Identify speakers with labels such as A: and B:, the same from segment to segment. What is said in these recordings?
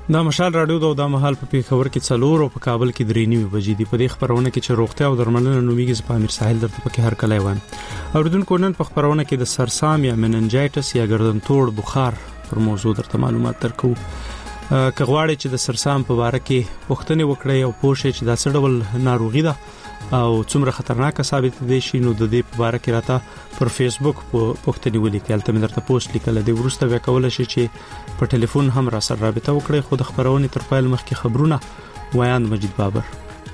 A: دا مشال رادیو دا مهال په پیښور کې 4 او په کابل کې 3:30 بجې دی. په دې خبرونه کې چې روغتیا او درملنه نومیږي زپامیر ساحل درته پکې هر کله وایم. اوریدونکو نن په خبرونه کې د سرسام یا مننجایټس یا ګردنتوړ بخار پر موضوع درته معلومات درکو. کغواړي چې د سرسام په اړه کې پوښتنه وکړئ او پوښتنه چې دا څه ډول ناروغي ده او څومره خطرناک ثابت دي شي نو د دې په اړه کې راته پر فیسبوک پوښتنه ولیکل ته مې درته پوسټ لیکل دی. ورسته وکول شي چې په ټلیفون هم را سره رابطه وکړئ. خو د خبرونه تر پایل مخکې خبرونه ویان مجید بابر.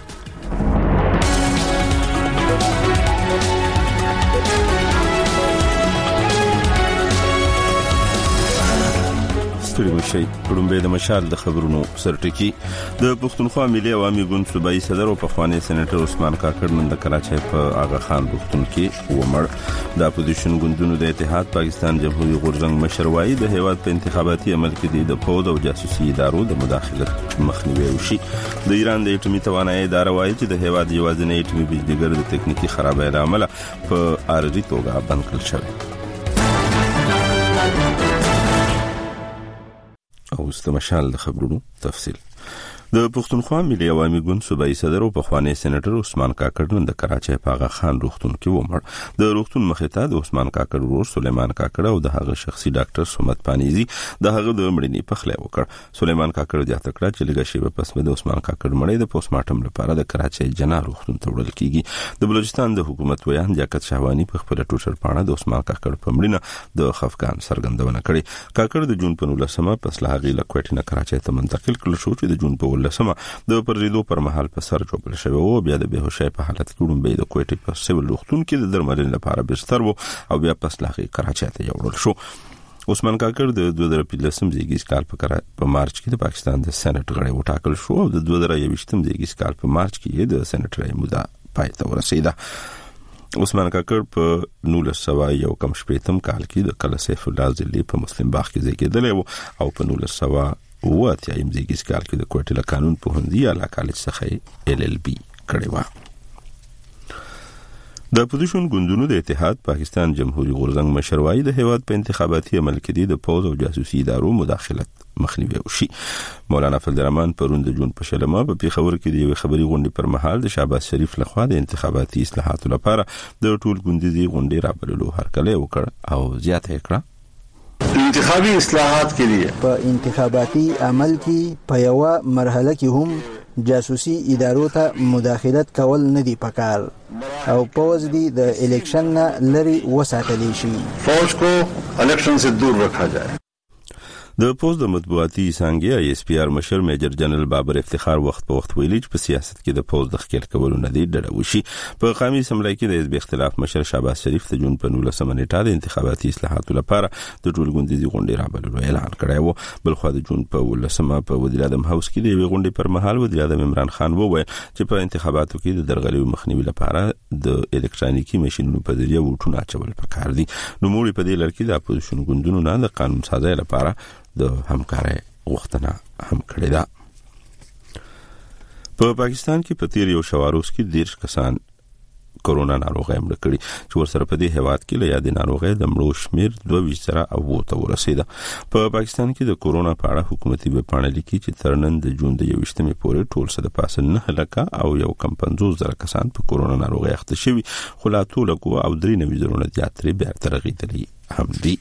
B: ستړي مشي پړومبه د مشال د خبرونو سرټکی. د پښتونخوا ملي عوامي ګوند صوبایي صدر او پخوانی سېنیټر عثمان کاکړ نن د کراچۍ په آغا خان روغتون کې ومړ. د اپوزیشن ګوندونو د اتحاد پاکستان جمهوریت غورځنګ مشر وایي د هیواد په انتخاباتي عمل کې د پوز او جاسوسي ادارو د مداخلت مخنیوي وشي. د ایران د اټومي توانایي اداره وایي چې د هیواد یوازینی اټومي بجلیګر د تکنیکی خرابۍ له امله په ارزي توګه بند کړل شوی. او استمشال د خبرونو تفصیل. د پښتونخوا ملي عوامي ګوند صوبایي صدر او پخوانی سېنیټر عثمان کاکړ نن د کراچۍ په آغا خان روغتون کې ومړ. د روغتون مخې ته د عثمان کاکړ ورور سلیمان کاکړ او د هغه شخصي ډاکټر سمت پانیزي د هغه د مړینې پخلی وکړ. سلیمان کاکړ زیاته کړه چې لږه شیبه پس د عثمان کاکړ مړی د پوسټمارټم لپاره د کراچۍ جنا روغتون ته وړل کیږي. د بلوچستان د حکومت ویان جاکت شهوانی په خپل ټوټر پاڼه د عثمان کاکړ په مړینه د خفقان څرګندونه کړې. کاکړ د جون په 19مه پس له هغې له کوټې نه کراچۍ ته منتقل کړل شو چې د جون په 19مه د پرېدو پر مهال په سر چوپل شوی او بیا د بهوشۍ په حالت کې ډومبې د کوټې په سیول روغتون کې د درملنې لپاره بستر وو او بیا پس له هغې کراچۍ ته یوړل شو. عثمان کاکړ د 2015 زیږیز کال په مارچ کې د پاکستان د سېنات غړی وټاکل شو او د 2021 زیږیز کال په مارچ کې د سېناتري موده پای ته ورسیده. عثمان کاکړ په 1991 کال کې د کله سیف الله ځلې په مسلم باغ کې زیږیدلی او په 1980 زیږیز کال کې د کوټې له قانون پوهنځي اعلی کالج څخه LLB کړی و. د اپوزیشن ګوندونو د اتحاد پاکستان جمهوریت غورځنګ مشر وایي د هیواد په انتخاباتي عمل کې د پوز او جاسوسي ادارو مداخلت مخنیوي وشي. مولانا فضلرحمن پرون د جون په شلمه په پیښور کې د یو خبري غونډې پر مهال د شهباز شریف لخوا د انتخاباتي اصلاحاتو لپاره د ټول ګوندي غونډې رابللو هرکلی وکړ او زیاته کړه.
C: انتخابی اصلاحات کے لیے
D: انتخاباتی عمل کی پیوا مرحله کې هم جاسوسي ادارو ته مداخلت کول نه دی پکار او پوز دی د الیکشن نه لري وساتلی شي.
C: فوج کو الیکشن سے دور رکھا جائے.
B: د پوز د مطبوعاتي څنګه ISPR مشر میجر جنرال بابر افتخار وخت په وخت ویلي چې په سیاست کې د پوز د خکېل کولو نه دی ډډه وشي. په قومي اسمبلی کې د حزب اختلاف مشر شهباز شریف د جون په 19مه نیټه د انتخاباتي اصلاحاتو لپاره د ټول ګوندي غونډې رابللو اعلان کړی و. بلخو د جون په 19مه په وزیر اعظم هاوس کې د غونډې پر مهال وزیر اعظم عمران خان وویل چې په انتخاباتو کې د درغلۍ مخنیوي لپاره د الکترونیکي ماشينونو په ذریعہ ووټونه اچول پکار دي. نو موږ په دې لړ کې د اپوزیشن ګوندونو نه د قانون سازي لپاره د همکارۍ غوښتنه هم کړې ده. په پاکستان کې په تیر یو شواروز کې 10 کسان کورونا ناروغي مړ کړي چې ورسره په دې هیواد کې له یادې ناروغي د مړو شمیر 22 سره او ته ورسیده. په پاکستان کې د کورونا په اړه حکومتي ویبپاڼه لیکي چې تر نن د جون د 21مې پورې ټول څه د پاسه 9 لکه او 150,000 کسان په کورونا ناروغي اخته شوي خو لا ټول او 93,000 زیاتري بیا ترغیدلي هم دي.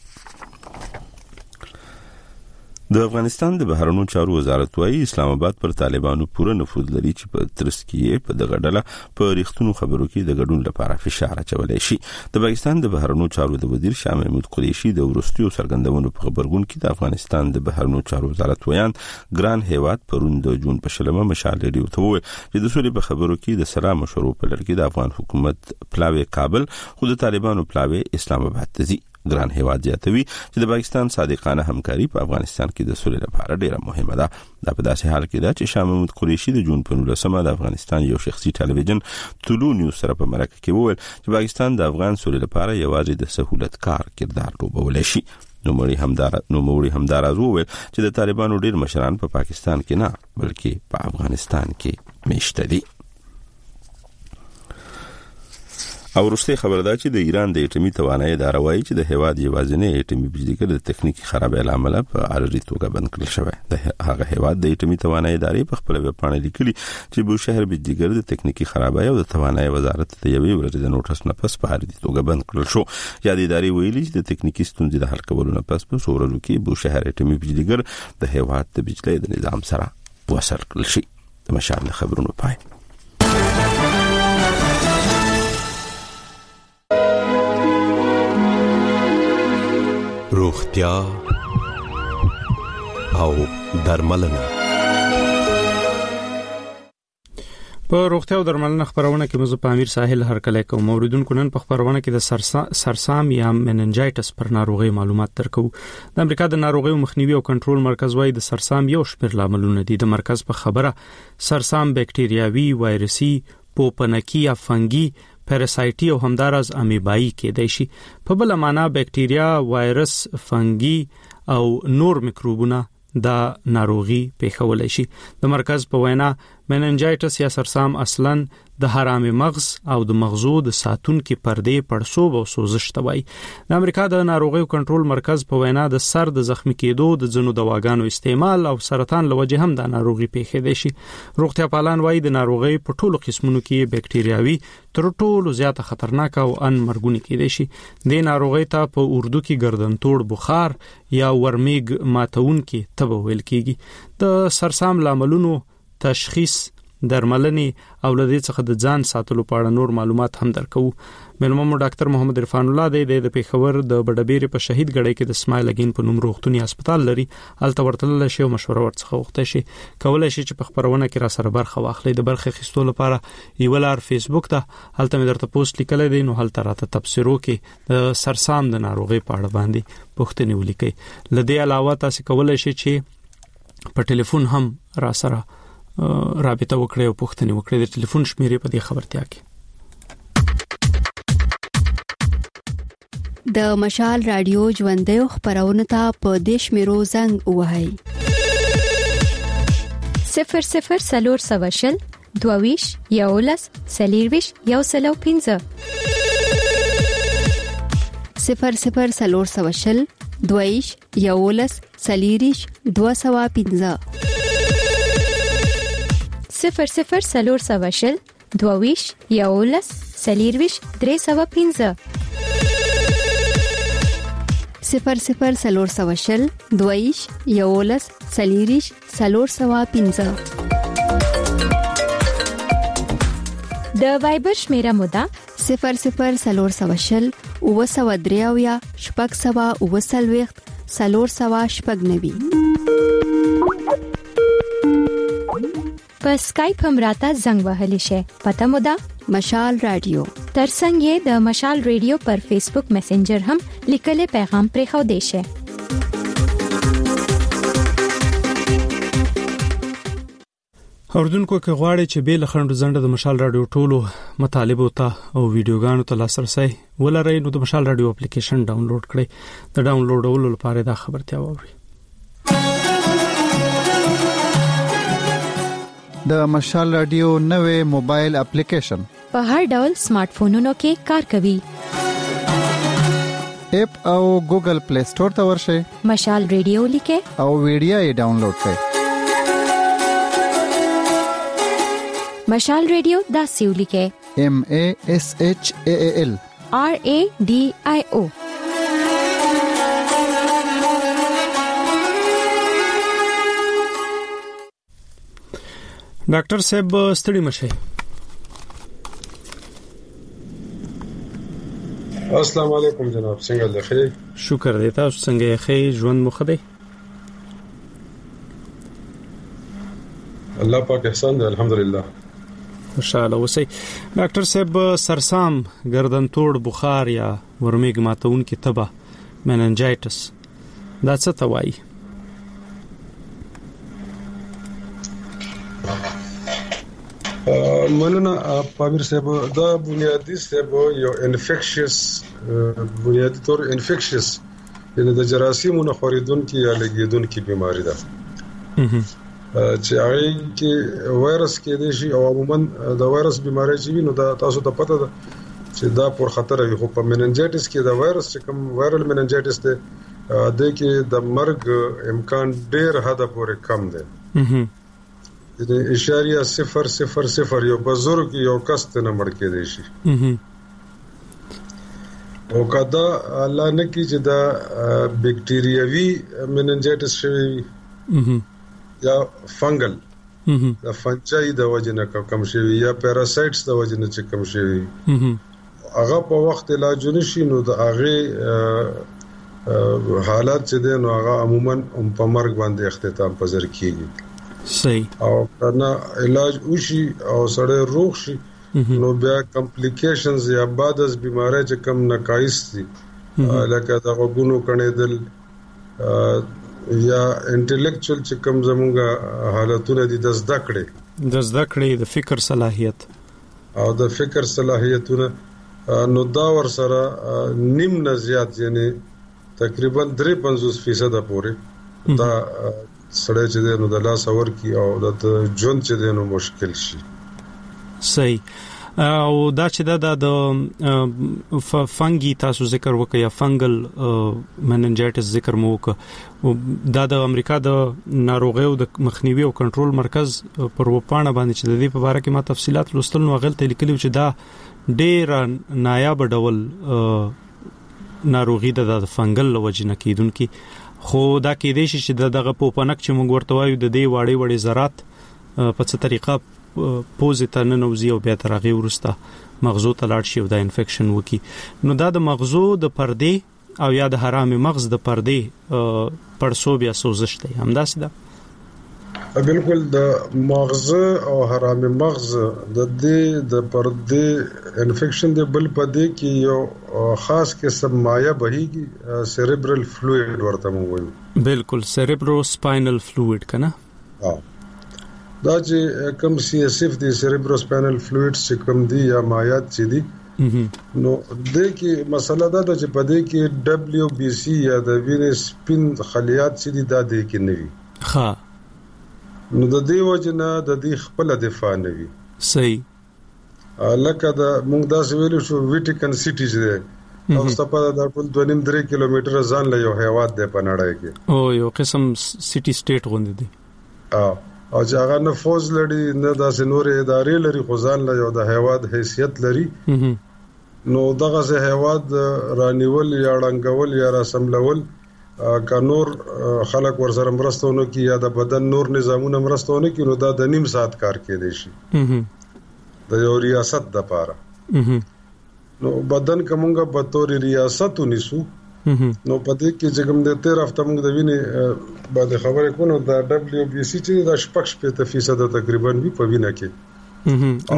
B: د افغانستان د بهرنیو چارو وزارت وايي اسلام آباد پر طالبانو پوره نفوذ لري چې په ترڅ کې په دغه ډله په ریښتونو خبرو کې د ګډون لپاره فشار اچولای شي. د پاکستان د بهرنیو چارو د وزیر شاه محمود قریشي د ورستیو څرګندونو په خبرګون کې د افغانستان د بهرنیو چارو وزارت ویان ګران هیواد پرون د جون په شلمه مشال لري او ته چې د سولې په خبرو کې د سلام مشورو په لړ کې د افغان حکومت پلاوی کابل خو د طالبانو پلاوی اسلام آباد ته ځي. ګران هیواد زیاتوي چې د پاکستان صادقانه همکاري په افغانستان کې د سولې لپاره ډیره مهمه ده. دا په داسې حال کې ده چې شاه محمود قریشي د جون په 19مه د افغانستان یو شخصي ټلویزیون طلوع نیوز سره په مرکه کې وویل چې پاکستان د افغان سولې لپاره یوازې د سہولت کار کردار لوبولی شي. نو موري همدار وویل چې د طالبانو ډیر مشران په پاکستان کې نه بلکې په افغانستان کې میشته دي. او وروسته خبر ده چې د ایران د اټومي توانایي اداره وايي چې د هیواد یوازینی اټومي بجلیګر د تخنیکی خرابۍ لامل په عارضي توګه بند کړل شوی. د هغه هیواد د اټومي توانایي ادارې په خپل ویب پاڼه لیکلي چې بوشهر بجلیګر د تخنیکی خرابۍ او د توانایي وزارت د یوې ورځې د نوټس نه پس په عارضي توګه بند کړل شو. یا د ادارې ویلي چې د تخنیکی ستونزې د حل کولو نه پس په سورلو کې بوشهر اټومي بجلیګر د هیواد د بجلی د نظام سره وصل کړل شي. د مشال خبرونو پای.
E: روغتیا او درملنه.
A: په روغتیا او درملنه خبرونه کې مزه په امیر ساحل هرکلی کوم. موریدونکو نن په خبرونه کې د سرسام یا مننجایټس پر ناروغي معلومات درکو. د امریکا د ناروغیو مخنیوي او کنټرول مرکز وايي د سرسام یو شمېر لاملونه دي. د مرکز په خبره سرسام بکټریاوي، وایرسي، پوپنکی یا فنګي، پاراسایټي او همدارس امیبایي کېدای شي. په بل معنا بکټریا، وایرس، فنګي او نور میکروبونه دا ناروغي پیښولای شي. د مرکز په وینا مننجایټس یا سرسام اصلاً د حرام مغز او د مغزو د ساتونکو پردې پړسوب او سوزش توای. د امریکا د ناروغیو کنټرول مرکز په وینا د سر د زخمی کېدو، د ځینو دواګانو استعمال او سرطان لوجه هم د ناروغي پیښېدای شي. روغتیا پالان وايي د ناروغي په ټولو قسمونو کې بکټریاوي تر ټولو زیاته خطرناک او ان مرګونی کېدای شي. د ناروغي ته په اردو کې گردنتوړ بخار یا ورمیګ ماتون کې تبه ویل کېږي. د سرسام لاملونو تشخیص، درملنې او لدې څخه د ځان ساتلو په اړه نور معلومات هم درکو. ملممو ډاکټر محمد عرفان الله د پیښور د بډبېری په شهید غړي کې د اسماعیل اگین په نوم روغتونی هسپتال لري. الته ورتل شي او مشوره ورڅخه وخته شي. کولای شي چې په خبرونه کې را سره برخه واخلي. د برخه خستو لپاره یو لار فیسبوک ته هلته مې درته پوسټ لیکل دي، نو هلته راته تبصرو کې د سرسام د ناروغي په اړه باندې پوښتنې ولیکي. لدې علاوه تاسو کولای شي چې په ټلیفون هم را سره رابطه وکړئ او پوښتنه وکړئ. د ټلیفون شمیرې په دې خبرتیا کې
F: د مشال رادیو ژوندې خبرونه ته په دیش میرو زنګ وهاي
G: 00 سلور سواشل دوویش یولس سلیرویش یوسلو 15
F: 00 سلور سواشل دوویش یولس سلیریش 215
G: 00 سلور سواشل دوویش یولس سلیرویش 315
F: 00 سلور سواشل دوویش یولس سلیریش 315
G: د وایبر شمیره مودا
F: 00 سلور سواشل او سوا دریاویا شپږ سوا او سلويخت سلور سوا شپږ نوي.
G: په سکایپ هم راته زنګ وهلی شي. پته مو ده
F: مشال رادیو.
G: ترڅنګ یې د مشال رادیو پر فیسبوک میسنجر هم لیکل پیغام پرې خو دی شي.
A: اوردونکو کې غواړي چې به لخرند زنده د مشال رادیو ټولو مطالبه ته او ویډیوګانو ته لاسرسي ولرئ، نو د مشال رادیو اپلیکیشن ډاونلوډ کړئ. د ډاونلوډولو لپاره دا خبرتیا ووري.
H: د مشال رادیو نوې موبایل اپلیکیشن
G: په هر ډول سمارټ فونونو کې کار کوي.
H: اپ او ګوګل پلی سٹور ته ورشئ،
G: مشال رادیو لیکه
H: او ویډیو یې ډاونلوډ کړئ.
G: مشال رادیو دا سیو لیکه
H: MASHAAL
G: RADIO.
A: ډاکټر صاحب ستړي مشه.
I: السلام علیکم جناب، څنګه ده؟ خیر
A: شکر دی. تاسو څنګه ښه ژوند مخ دی؟
I: الله پاک احسان دی، الحمدلله.
A: خوشاله اوسئ. ډاکټر صاحب سرسام، گردنتوړ بخار یا ورمیګ ماتون کې تبه، مننجایټس دا څه ته وایي؟
I: مننه پامیر صاحب. دا بنیادی صاحب یو انفیکشس بنیادی طور انفیکشس یعنی د جراثیمونو خوریدونکي یا لګیدونکي بیماری ده چې هغه کې وایرس کې دي شي او عموما د وایرس بیماری چې وینو دا تاسو ته پته ده چې دا پر خطر وي. خو په مننجایټس کې د وایرس چې کوم وایرل مننجایټس دی د کې د مرګ امکان ډیر حد پورې کم دی. د 0.000 یو بزرګ یو کس ته نه مړ کېدی شي. او کدا الله نه کی چې دا بیکټیریاوي مننجایټس شوی یا فنگل د فنجای د وجنه کم شوی یا پیراسایټس د وجنه چې کم شوی هغه په وخت علاج نشي نو د هغه حالات چې دي نو هغه عموما په مرګ باندې اختتام پذیر کیږي.
A: صحیح. او
I: کنه علاج وشي او سړی روغ شي نو بیا کمپلیکیشنز یا بعد از بیماری چې کم نقایص دي لکه د غوګونو کڼېدل یا انټلیکچوال چې کوم زمونږه حالتونه دي د زده کړې د فکر صلاحیت او د فکر صلاحیتونه نو دا ور سره نیم نه زیات یعنی تقریبا 53% پورې دا سړی چې دی نو د لاس اور کی او د ژوند چې دی نو مشکل شي.
A: صحیح. او دا چې د فنګي تاسو ذکر وکړ یا فنګل مننجایټس ذکر مو وکړ دا د امریکا د ناروغیو د مخنیوي او کنټرول مرکز پر وپاڼه باندې چې د دې په اړه کې ما تفصيلات لوستل نو غلطه لیکلو چې دا ډیر نایاب ډول ناروغي د فنګل لوجنه کیدونکو خو دا کې دی چې دغه پوپنک چې موږ ورته وایو د دې واړې ذرات په څه طریقه پوزیته ننوزي او بیا تر هغه ورسته مغزو ته لاړ شي او دا انفیکشن وکي. نو دا د مغزو د پردې او یا د حرامي مغز د پردې پړسو بیا سوزش دی همداسې ده.
I: بالکل د مغز او حرامي مغز د دې د پردې انفیکشن دی بل پدې کې یو خاص قسم مایع بهيږي سیریبرل فلوئید ورته وایو.
A: بالکل سیریبرو سپاینل فلوئید کنه.
I: دا چې کم CSF دی سیریبرو سپاینل فلوئیډز چې کم دی یا مایعات چې دي نو د کې مسله دا ده چې په دې کې WBC یا د وینې سپین خلیات چې دي دا د کې نه وي.
A: ها
I: نو د دې وجنه د دې خپل دفاع نه وي.
A: صحیح.
I: لکه دا موږ دا ویلو شو ویټیکن سټی چې او ستاسو د ټول 2.5 کیلومتر ځان له یو هیواد دی په نړۍ کې
A: او یو قسم سټی سټیټ غوندي دي
I: او چې هغه نه فوز لري نه داسې نورې ادارې لري خو ځان له یو د هیواد حیثیت لري نو دغه سه هیواد رانیول یا ړنګول یا رسملول کا نور خلک ورسره مرستونه کی یا د بدن نور نظامونه مرستونه کی نو دا د نیم ساعت کار کېدی شي د یو ریاست د پاره نو بدن کومګه په تور ریاست ونیسو نو پدې کې چې کوم د 13 هفته موږ د وینې باندې خبرې کوو د WBC چې د 6% تقریبا وی په وینه کې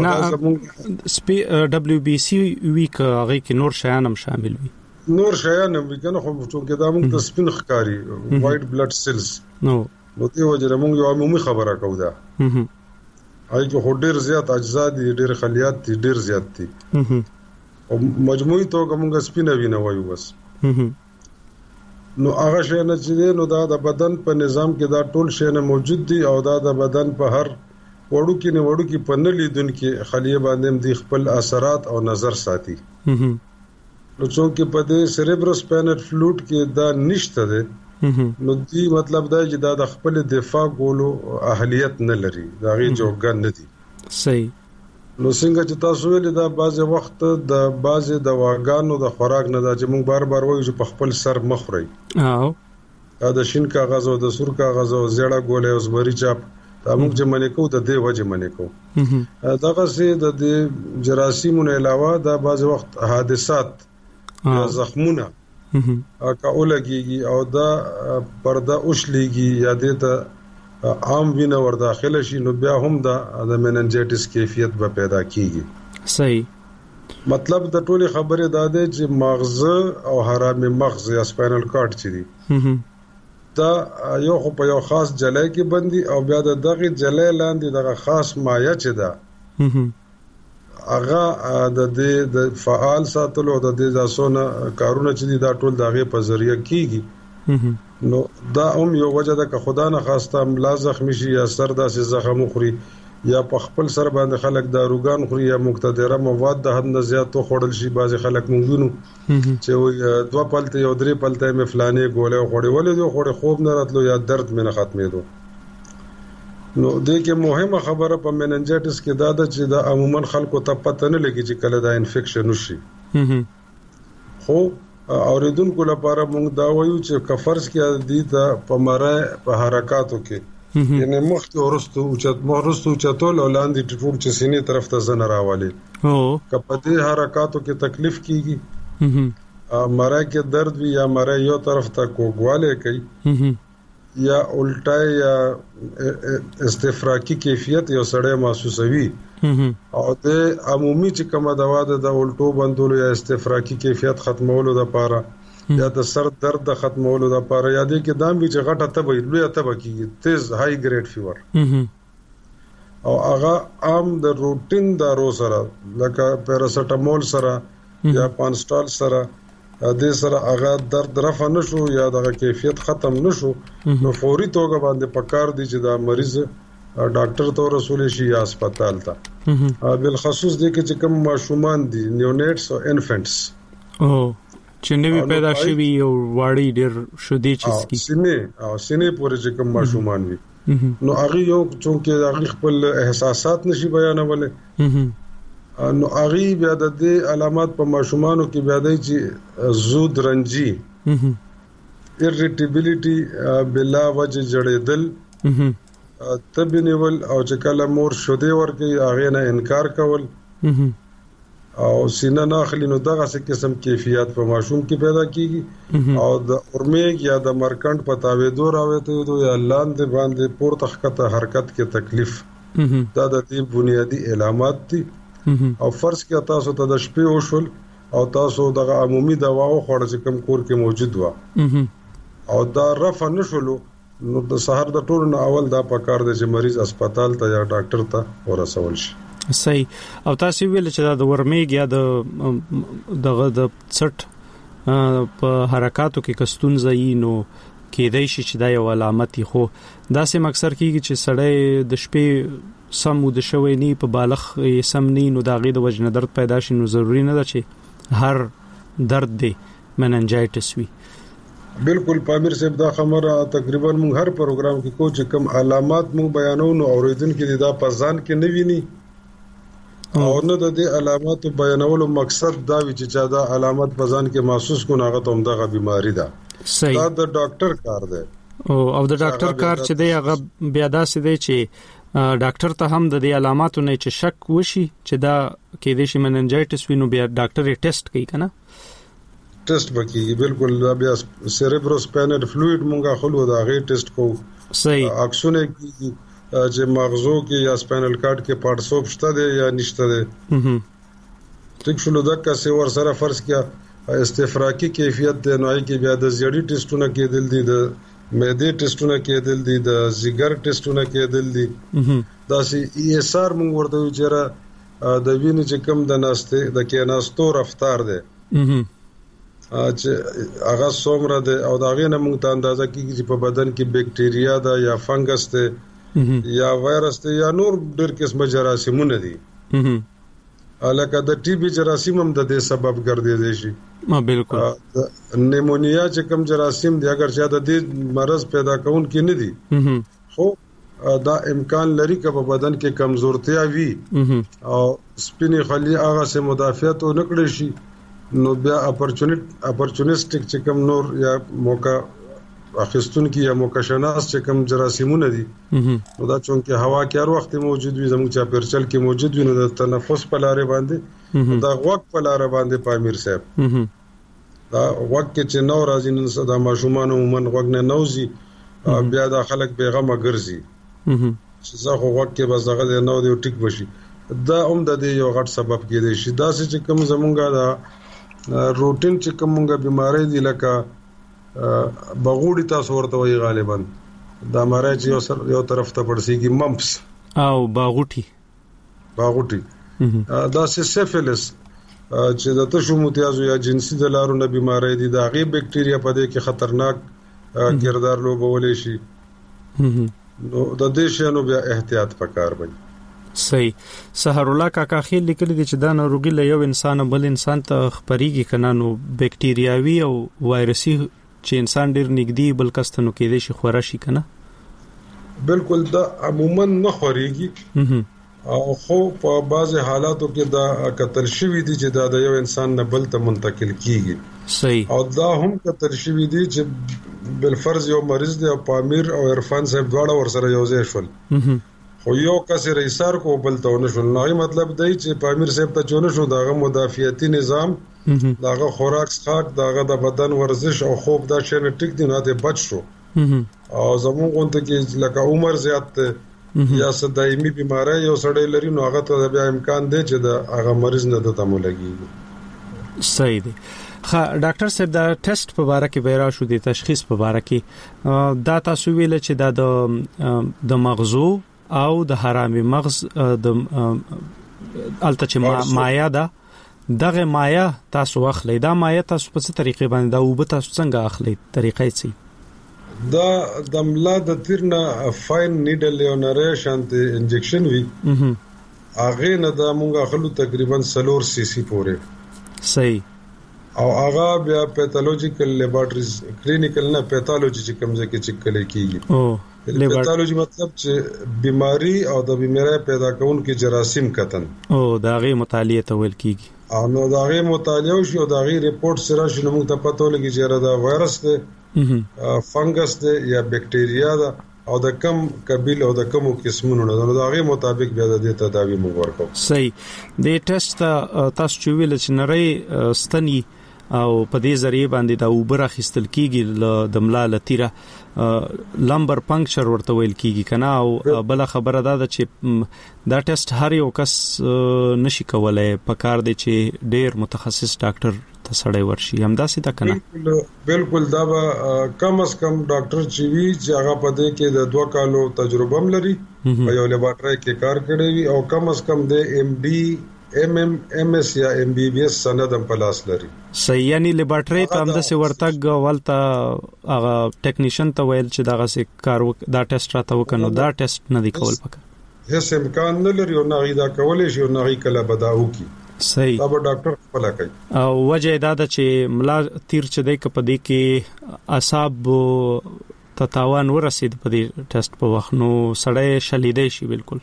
A: نه WBC ویک هغه کې نور شیان هم شامل وي.
I: نور شیان هم کنه خو چې دا موږ د سپین ښکاری وایټ بلډ سیلز نو دې وجه موږ یو عمومي خبره کوو دا هغه کې ډېر زیات اجزا دي ډېر خلیات دي ډېر زیات دي او مجموعي توګه موږ سپینه وینه وایو بس. نو هغه شی نه چې نو دا د بدن په نظام کې دا ټول شی نه موجود دي او دا د بدن په هر وړو کې په نلیدونکو خلیه باندې د خپل اثرات او نظر ساتي. نو څوک په دې سیریبرو سپاینل فلوئیډ کې دا نشته ده نو دی مطلب دا چې دا د خپل دفاع کولو اهلیت نه لري دا غي جوګان نه دي.
A: صحیح.
I: نو څنګه چې تاسو ویل دا بعضه وخت د بعضه دواګانو د خوراک نه دا چې موږ بار بار وایو چې په خپل سر مخوري دا د شین کاغذ او د سور کاغذ او زیړه ګولې او زمری چاپ دا موږ چې منې کوو د دې وجه منې کوو دغه سي د جراثیمونو علاوه دا بعضه وخت حادثات زخمونه کاولګي او دا پرده اوشلېږي یا د عام وینه ور داخله شي نو بیا هم د مننجایټس کیفیت به پیدا کیږي.
A: صحیح.
I: مطلب د ټولي خبره دا ده چې مغز او حرامي مغز یا سپاینل کارډ چې دي دا یو خو په یو خاص جلای کې بندي او بیا د دغه جلای لاندې دغه خاص مایع چې ده هغه د دې د فعال ساتلو د دې ځاسونه کارونه چې دي دا ټول دغه په ذریعہ کیږي. نو دا هم یو وجه ده که خدا نه خواسته ملا زخمی شي یا سر داسې زخم خوري یا په خپل سر باندې خلک داروګان خوري یا مقتدره مواد د حد نه زیات تو خوړل شي. بعض خلک مونږونو چې دوه پلته یو درې پلته مې فلانه ګولې خوړې ولې دوه خوړې خوب نه راتلو یا درد مې نه ختمېدو. نو دې کې مهمه خبره په مننجایټس کې دا ده چې دا عموما خلکو ته پته نه لګي چې کله دا انفیکشن وشي. خو اوریدونکو لپاره مونږ دا وایو چې کفرز کې دي ته په مړه په حرکاتو کې یعنی مخته ورستو چتول او لاندې ټول چې سینې طرف ته زنه راوالي کپه دې حرکاتو کې تکلیف کیږي مړه کې درد وي یا مړه یو طرف ته کوګواله کوي یا الټا یا استفراقی کیفیت یو سړی محسوسوي او د عمومي چې کومه دوا ده د الټو بندولو یا استفراقی کیفیت ختمولو لپاره یا د سر درد د ختمولو لپاره یا د کې دام چې غټه تبه لوی تبه کیږي تیز های ګریډ فیور او هغه عام د روټین دارو سره لکه پیراسټامول سره یا پانسټال سره د سره هغه درد رفع نشو یا د کیفیت ختم نشو نو فوري توګه باندې پکار دي چې دا مریض ډاکټر ته رسول شي یا هسپتال ته بل خصوص دي چې کوم ماشومان دي نیونیټس او انفنټس
A: چې نوی پیدا شوی او واړی ډیر شودي چسکی
I: سینې پورې چې کوم ماشومان وي نو هغه یو چې هغه خپل احساسات نشي بیانولای نو هغه بیا د دې علامات په ماشومانو کې بیا دی چې زود رنجي irritability بلا وجه جړېدل تبنیول او چې کله مور شودي ورکي هغه نه انکار کول او سینه ناخلی نو دغه څه قسم کیفیت په ماشوم کې پیدا کیږي او د اورمیګ یا د مرکند په تاویدو راوته یا لاندې باندې پورته خطه حرکت کې تکلیف دا د دې بنیادی علامات دي او فرض کې تاسو ته د شپې وشول او تاسو دغه عمومي دوا او خوړ چې کم کور کې موجود و او دا رفع نشولو نو د سحر د ټولو نه اول دا پکار دی چې مریض هسپتال ته یا ډاکټر ته ورسول شي.
A: صحیح. او تاسو ویل چې دا د ورمیګ یا د څټ په حرکاتو کې کستون زئی نو کېدای شي چې دا یو علامت خو دا سم اکثر کیږي چې سړی د شپې سم د شوي نه په بالغ سم نه نو دا غي د وجنه درد پیدا شي نو ضروری نه ده چې هر درد دی مننجایټس وي.
I: بالکل پامیر صاحب دا خبره تقریبا موږ هر پروګرام کې کوم چې کم علامات موږ بیانو نو اوریدونکو دا په ځان کې نه ویني او نه د دې علامات بیانولو مقصد دا وی چې دا علامات په ځان کې محسوس کو نه غته همدغه بیماری ده.
A: صحیح.
I: دا د ډاکټر کار دی
A: او د ډاکټر کار چې دی هغه بیا داسې دی چې ډاکټر ته هم د دې علاماتو نه چې شک وشي چې دا کې د شي مننجایټس وینو بیا ډاکټر یې ټیسټ کوي کنه
I: ټیسټ وکړي. بالکل بیا سیریبروسپاینل فلوئډ مونږه خلو دا غي ټیسټ کو.
A: صحیح.
I: اکسونه کیږي چې مغزو کې یا سپاینل کارډ کې پارټسوب شته دی یا نشته دی. ټیک شلو دغه څه ور سره فرض کیا استفراقی کیفیت د نوعي کې بیا د زیړی ټیسټونه کېدل دي د معده ټیسټونه کېدل دي د زیګر ټیسټونه کېدل دي دا سي ای اس ار مونږ ورته چیرې د وینې چې کم د ناشته د کېناستو رفتار دی چې هغه څومره ده او دا غي نه مونږ ته اندازه کیږي چې په بدن کې بکټیریا ده یا فنګس ده یا وایرس ده یا نور ډېر قسمه جراثیمونه دي الکه د ټي بي جراثیم هم د دې سبب ګرځي شي.
A: بالکل.
I: نیمونیا چې کم جراثیم دي اگر چې د دې مرض پیدا کون کې نه دي خو دا امکان لري چې په بدن کې کمزورتیا وي او سپینې خلی هغه سه مدافعت نکړي شي نو بیا اپورچونیسټک چې کم نور یا موقع اخستون کی یا موقع شناس چې کم جراثیمونه دي نو دا چونکه هوا کې هر وخت موجود وي زموږ چا پرچل کې موجود وي نو د تنفس په لارې باندې دا غوږ په لارې باندې پامیر صاحب دا غوږ کې چې نو راځي نن صدا ماشومان عموما غوږ نه نوځي بیا دا خلک بیغمه ګرځي چې زه غوږ کې بس دغه نو دی ټیک بشي دا هم د یو غټ سبب کېدی شي دا چې کوم زمونږه دا روټین چې کومه بیماری دی لکه بغوړی تاسو ورته وی غالبا دا مړی چې یو طرف ته پړسیږي ممپس
A: او باغوټي
I: دا سیفیلس چې د تشو متیازو یا جنسي د لارو نه بیماری دي دا غي بکټیریا په دې کې خطرناک کردار لوبولې شي نو د دې شنو بیا احتیاط پکار وي.
A: صحیح. سحر الله کاکا خیل لیکلی دی چې دا ناروغي له یو انسان بل انسان ته خپريږي کنه، نو بکټریاوي او وایرسي چې انسان ډیر نږدې بل کس ته نو کېدې شي خورا شي کنه.
I: بالکل دا عموما نه خوريږي او خو په بعض حالاتو کې دا قتل شوی دي چې دا د یو انسان نه بل ته منتقل کیږي.
A: صحیح.
I: او دا هم قتل شوی دي چې بل فرض یو مریض دی او پامیر او عرفان صاحب دواړه ورسره یو ځای شول، خو یو کس رئیسار کو بل ته ونشول. نو مطلب دی چې پامیر صاحب ته چونه شو داغه مدافعتي نظام، داغه خوراک څښاک، داغه د بدن ورزش او خوب دا شنه ټیک دي نه ته بچ شو. او زموږ غونډه کې لکه عمر زیات ته یا صدایمي بیماری یو سړی لري، نو هغه ته بیا امکان دی چې دا هغه مریض نه د تمو لګي.
A: صحیح دی. ډاکټر صاحب دا ټیسټ په اړه کې بیره شو د تشخیص په اړه کې دا تاسو ویل چې دا د مغزو او د حرامي مغز د الته چې مایا ده، دغه مایا تاسو اخلي، دا مایا تاسو په څه طریقې باندې دا وب تاسو څنګه اخلي، طریقې څه؟
I: دا د ملا د تیرنا فاین نیډل یو نری شانتي انجکشن وی، هغه نه دا مونږه خلو تقریبا 4 سی سی پورې.
A: صحیح.
I: او هغه بیا پیتالوجیکل لیبارټریز کلینیکل نه پیتالوجی چې کومځه کې چک کړي کیږي. پیتالوجی مطلب چې بیماری او د بیماری پیدا کونکي جراثیم کتن
A: دا غي مطالعه ته ویل کیږي.
I: او نو دا غي مطالعه شو او دا غي ریپورت سره شنو موږ ته پته لګي چې دا وایرس دی، فنګس دی یا بکټیریا ده او د کم قبیل او د کمو قسمونو نه، نو دا غي مطابق بیا د تداوی موږ ورکو.
A: صحیح. د ټیسټ تاسو چې ویل چې نری ستنی او په دې ذریعہ باندې دا اوبر اخیستل کیږي د ملا لتیره لمبر پنکچر ورته ویل کیږي کنه. او بل خبره ده چې دا ټیسټ هر یو کس نشي کولای، په کار دی چې ډیر متخصص ډاکټر ته سړی ورشي، همداسې ده کنه.
I: بالکل دا به کم از کم ډاکټر چې وی چې هغه په دې کې د 2 کالو تجربه هم لري او یو لیبارټری کې کار کړی وي او کم از کم د ام ډي ام اس یا ام بي بي اس سند هم په لاس لري.
A: صحیح. یعنی لیبارټری ته هم د ورتګ ولته هغه ټیکنیشن ته ویل چې دغه سې کار دا ټیسټ راته وکنو، دا ټیسټ نه دی کول پکا،
I: هیڅ امکان نه لري او نه دا کولای شي او نه کله بداو کی.
A: صحیح.
I: دا به ډاکټر خپل کوي.
A: او وجه دا ده چې ملا تیر چې دی کپدې کې اعصاب تتاوان ورسید په دې ټیسټ په وخت، نو سړی شلیدې شي، بالکل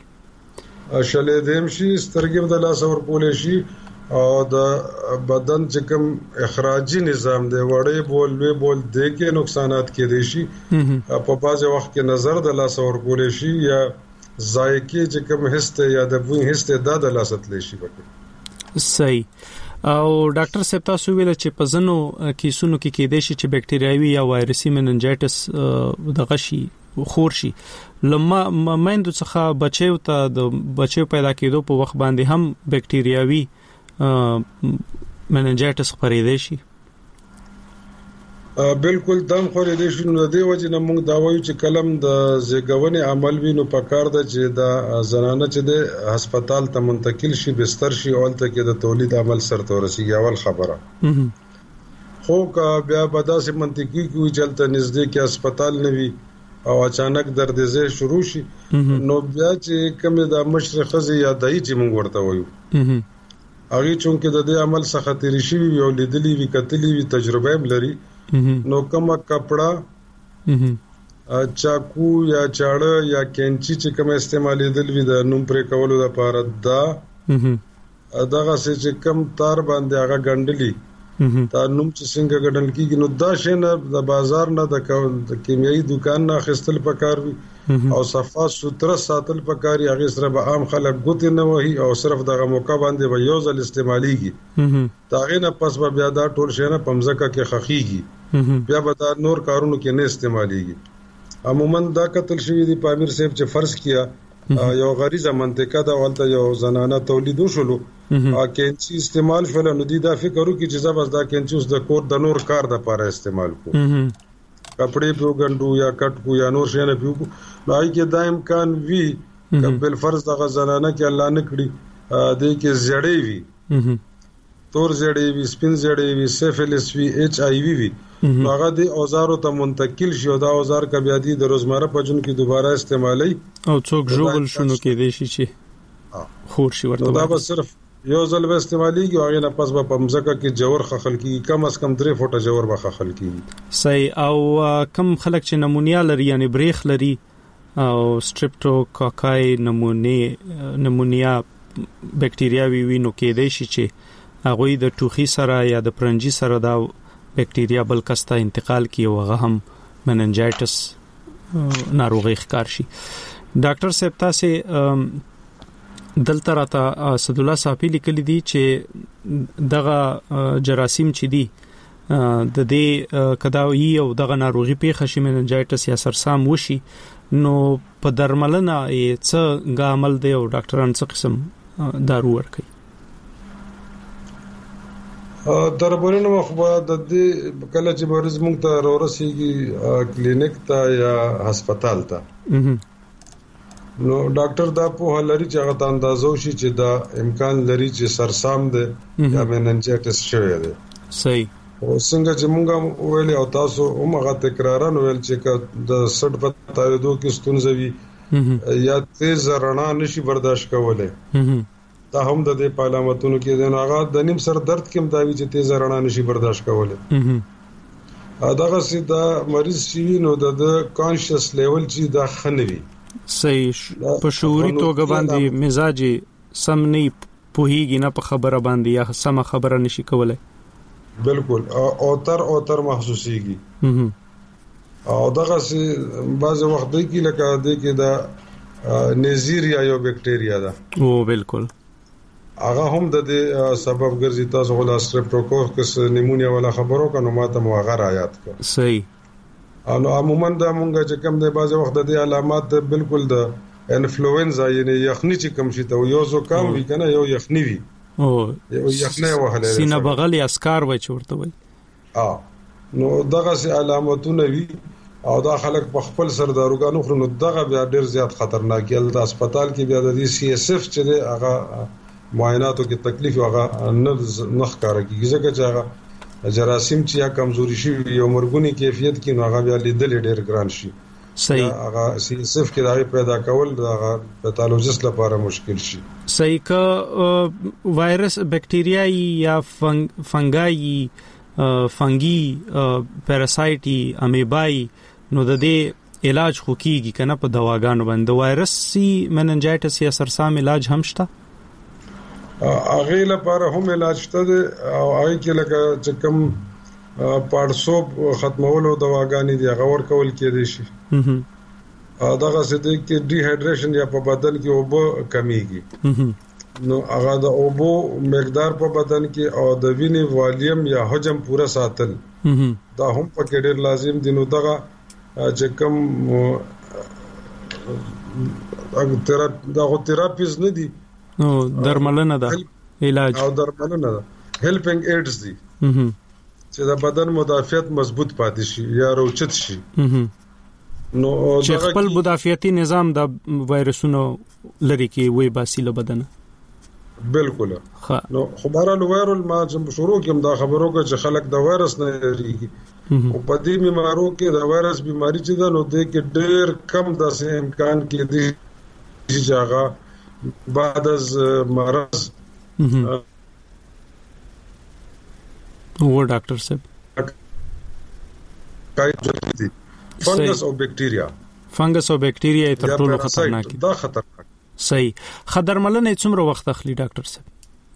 I: شلیدې شي، سترګې د لاس ور پولې شي او د بدن چې کوم اخراجي نظام دی وړې بول وی بول د کې نقصانات کې دي شي. په بعض وخت کې نظر د لاس ور پولې شي یا ذایقې چې کوم هسته یا د بوی هسته د لاس تلې شي پکې.
A: صحیح. او ډاکټر صاحب تاسو ویل چې په ځنو کیسونو کې کېدې شي چې بکټریاوي یا وایرسي مننجایټس د غشي خور شي، لما مایندو څخه بچیو ته د بچیو پیدا کېدو په وخت باندې هم بکټریاوي مننجایټس خپرېدې شي.
I: بالکل دم خورې دي شنو د دې وجه نه موږ دا وایو چې کلم د زیګونې عمل وینو پکار ده چې دا زنانه چې د هسپتال ته منتقل شي، بستر شي او تل کې د تولید عمل سره ورسیږي. اول خبره خو کا بیا بداسه منطقي کوي چلته نږدې کې هسپتال نه وي او اچانک درد زه شروع شي، نو بیا چې کوم د مشرخه یا دای چې موږ ورته وایو هغه چونکه د دې عمل څخه تیری شي او لیدلی وی کتلی وی تجربه هم لري، نو کوم کپڑا چاکو یا چاړه یا کینچی چې کوم استعمالي دل وی د نوم پر کولو د پاره دا دغه چې کوم تار باندې هغه ګندلی دا نوم چې څنګه ګډل کیږي، نو دا شنه د بازار نه د کیمیاوي دکان نه خستل پکار وي او صفه ستر ساتل پکاري. هغه سره به عام خلک ګوت نه وهي او صرف دغه موقع باندې به یو ځل استعماليږي، داغه نه پس به بیا دا ټول شنه پمزکه کې خخيږي، بیا به دا نور کارونو کې نه استعماليږي. عموما دا قتل شوی دی پامیر صاحب چې فرض کیا یو غریزه منطقه دا ولته یو زنانه تولید وشلو کینچی استعمال شول، نو دی دا فکرو کې چې زبر دا کینچی اوس د کور د نور کار د لپاره استعمال کو، کپڑے په ګندو یا کټ کو یا نور شنه پیو، نو هغه کې دا امکان وی بل فرض د زنانه کې الله نه کړی د کې زړې وی، تور زړې وی، سپین زړې وی، سیفلس وی، ایچ آی وی وی، هغه د اوزارو ته منتقل شي او دا اوزار کبه دي د روزمره په جون کې دوباره استعمالي
A: او څوک جوړل شنو کې دي شي چې خور شي ورته
I: دا به صرف یو ځل به استعماليږي او هغه نه پس به په مزګه کې جوور خخل کی کم از کم 3 فوټه جوور به خخل کی.
A: صحیح. او کم خلک چې نمونیا لري یعنی بریخ لري او سټریپټوکوکای نمونیا بکټیریا وی نو کې دی چې هغه د ټوخي سره یا د پرنجي سره دا بکټیریا بل کسته انتقال کی او هغه هم مننجایټس ناروغي ښکار شي. ډاکټر صاحب تاسو دلته راته اسد الله صافي لیکلي دي چې دغه جراثیم چې دي د دې کداوی او دغه ناروغي پیښه شي مننجایټس یا سرسام وشي نو په درملنه یې څه عمل دی او ډاکټران څه قسم دارو ورکوي؟
I: درملنه مخبه د دې کله چې مریض موږ ته ورسیږي کلینیک ته یا هسپتال ته نو ډاکټر دا په لري چې هغه اندازو شي چې دا امکان لري چې سرسام دی یا مننجایټس شوی دی.
A: صحیح.
I: او څنګه چې موږ ویل او تاسو هغه تکرارن ویل چې د سټ په تایدو کې ستونزه وي یا تیز رڼا نشي برداشت کولای دا هم د دې علامتونو کې د هغه د نیم سر درد کې مداوي چې تیز رڼا نشي برداشت کولای دغه سي دا مریض شي نو د کانشس لیول چې دا خنوي.
A: صحیح. په شعوري توګه باندې مزاج سم نه پوهیږي نه په خبره باندې یا سم خبره نشي کولای.
I: بالکل اوتر محسوسيږي او دغه سي بعض وخت دی کې لکه دی کې دا نیزیریا یو بکټیریا ده.
A: او بالکل
I: هغه هم د دې سبب ګرځي. تاسو غلا سټریپټوکوکس نیمونیا ولا خبرو کنه ماته مو هغه آیات کړ.
A: صحیح.
I: نو عموما دا مونږه چې کوم د بعض وخت د علامات بالکل د انفلوئنزا یعنی یخنی چې کوم شي ته یو زکام وی کنه یو یخنی وی
A: او
I: یخنی وهله
A: سینه بغل یا اسکار وای چورته وای
I: نو دغه سي علامتونه وی او دا خلک په خپل سرداروګانو خورنو دغه بیا ډیر زیات خطرناک دی. د هسپتال کې بیا د سی اس اف چې هغه معایناتو کې تکلیف هغه نخ کار کیږي ځکه چې هغه جراثیم چې یا کمزوري شي یو مرګونی کیفیت کې نو هغه بیا لیدل ډیر ګران شي.
A: صحیح.
I: هغه سی اس اف کې دا پیدا کول د پیتالوژیست لپاره مشکل شي.
A: صحیح. که وایرس بکټیریا یا فنګي پیراسایټي امیبای نو د دې علاج خو کیږي کنه په دواګانو باندې وایرس سی مننجایټس یا سرسام علاج هم شته؟
I: هغه لپاره هم علاج شته او هغه کې لکه چې کوم پارسوب ختمولو دواګانې دی هغه ورکول کېدای شي. دغه څه دی کې ډي هایډریشن یا په بدن کې اوبه کمیږي نو هغه د اوبو مقدار په بدن کې او د وینې والیوم یا حجم پورا ساتل دا هم پکې ډېر لازم دي. نو دغه چې کوم دغه تراپیز نه دي
A: نو درملنه ده علاج
I: او درملنه ده هیلپینګ ایډز دي چې د بدن مدافعت مضبوط پاتې شي یا روچت شي.
A: نو چې خپل مدافعتي نظام د وایرسونو لري کې وای باسي له بدن.
I: بالکل. نو خبره وایرل ما چې شروع کوم دا خبرو کې چې خلک د وایرس نه لري او په دې بیمارو کې د وایرس بیماری چې ده نو د کې ډېر کم د امکان کې دي چې هغه بعد از مرض
A: و ډاکټر صاحب
I: کای فنګس او بکټیریا
A: تر ټولو خطرناک دي.
I: دا خطرناک.
A: صحیح. خدرملنه څومره وخت اخلي ډاکټر صاحب؟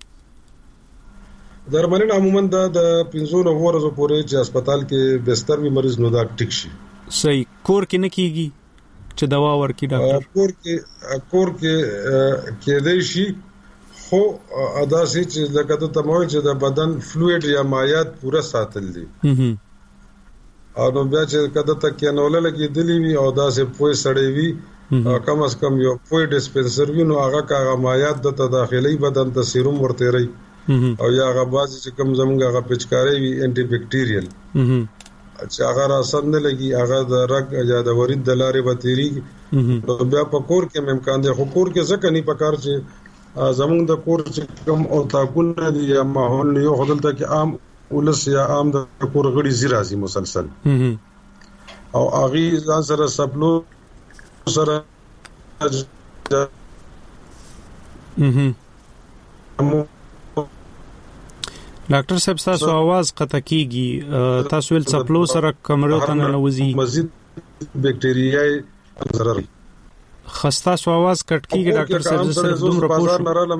I: درملنه عموما د 15 ورځې پورې چې هسپتال کې بستر وي مریض نو دا ټیک شي.
A: صحیح. کور کې نه کیږي چې دوا ورکړي ډاکټر؟
I: کور کې کېدای شي خو ادا سي چې لکه ته تموي چې د بدن فلوئډ یا مایعات پورا ساتل دي او نو بیا چې کده ته کې نو لګي دلی وي او دا سه پوي سړی وي کم از کم یو پوي ډیسپنسر وي نو هغه کا مایعات د تداخلي بدن ته سیروم ورته ری او یا هغه باز چې کم زمونږ هغه پچکاري وي انټي بکټیریل چې هغه راسن نه لګي هغه د رګ یا د ورید د لارې وتیری نو بیا په کور کې امکان دی خو کور کې ځکه نه پکار چې زمونږ د کور چې کوم او تاکونه دي یا ماحول یو خدلته کې عام ولس یا عام د کور غړي زی راځي مسلسل او اغي ځان سره سپلو سره
A: ډاکټر صاحب تاسو आवाज قطع کیږي تاسو ول سپلو سره کمرو ته نه وځي
I: مزید بکټریاي ضرر
A: خستا سو आवाज کټ کیږي ډاکټر صاحب سره دومره پوښتنه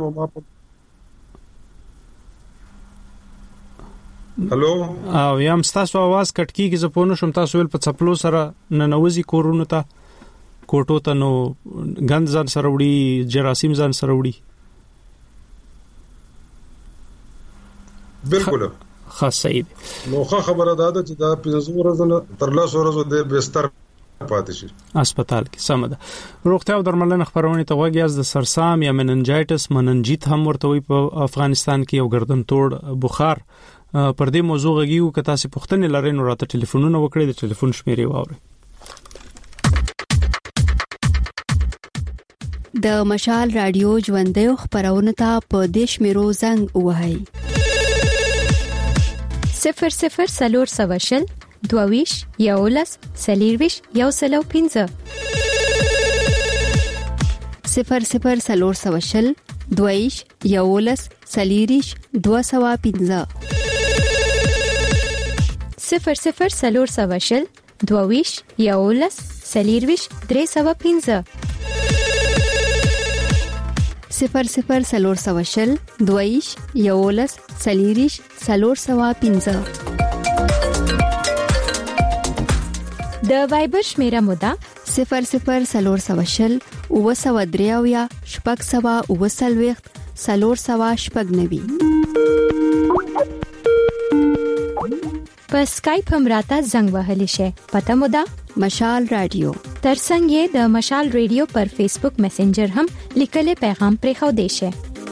I: هلو
A: او یم تاسو आवाज کټ کیږي زه پونه شم تاسو ول په سپلو سره نه نوځي کورونو ته کوټو ته نو غند ځان سره وړي جراثیم ځان سره وړي
I: بالکل
A: خاصه
I: نو خبره ده چې دا 15 ورځې تر 10 ورځې د بستر پاتې شي
A: هسپتال کې سم ده روغتیا او درملنه خبرونه ته وګیاز د سرسام یا مننجایټس مننجیت هم ورته وي په افغانستان کې یو گردن توړ بخار پر دې موضوع غږیو که تاسو پوښتنه لرئ نو راته ټلیفونونه وکړئ د ټلیفون شمیرې واورئ
F: د مشال رادیو ژوندې خبرونه ته په دیش میرو زنګ وهاي
G: 00 سلور سواشل دوویش یولس سلیرویش یوسلو 15
F: 00 سلور سواشل دوویش یولس سلیریش 215
G: 00 سلور سواشل دوویش یولس سلیرویش 315
F: 00 سلور سواشل دویش یولس سلیریش سلور سوا 15
G: د وایبر شمیره مودا
F: 00 سلور سواشل او سوا دریاویا شپږ سوا او سلويخت سلور سوا شپږ نوي
G: په اسکایپ هم راته زنګ وهلی شي پته مودا
F: مشال رادیو
G: ترڅنګ د مشال رادیو پر فیسبوک میسنجر هم لیکلي پیغام پرې خو دی شي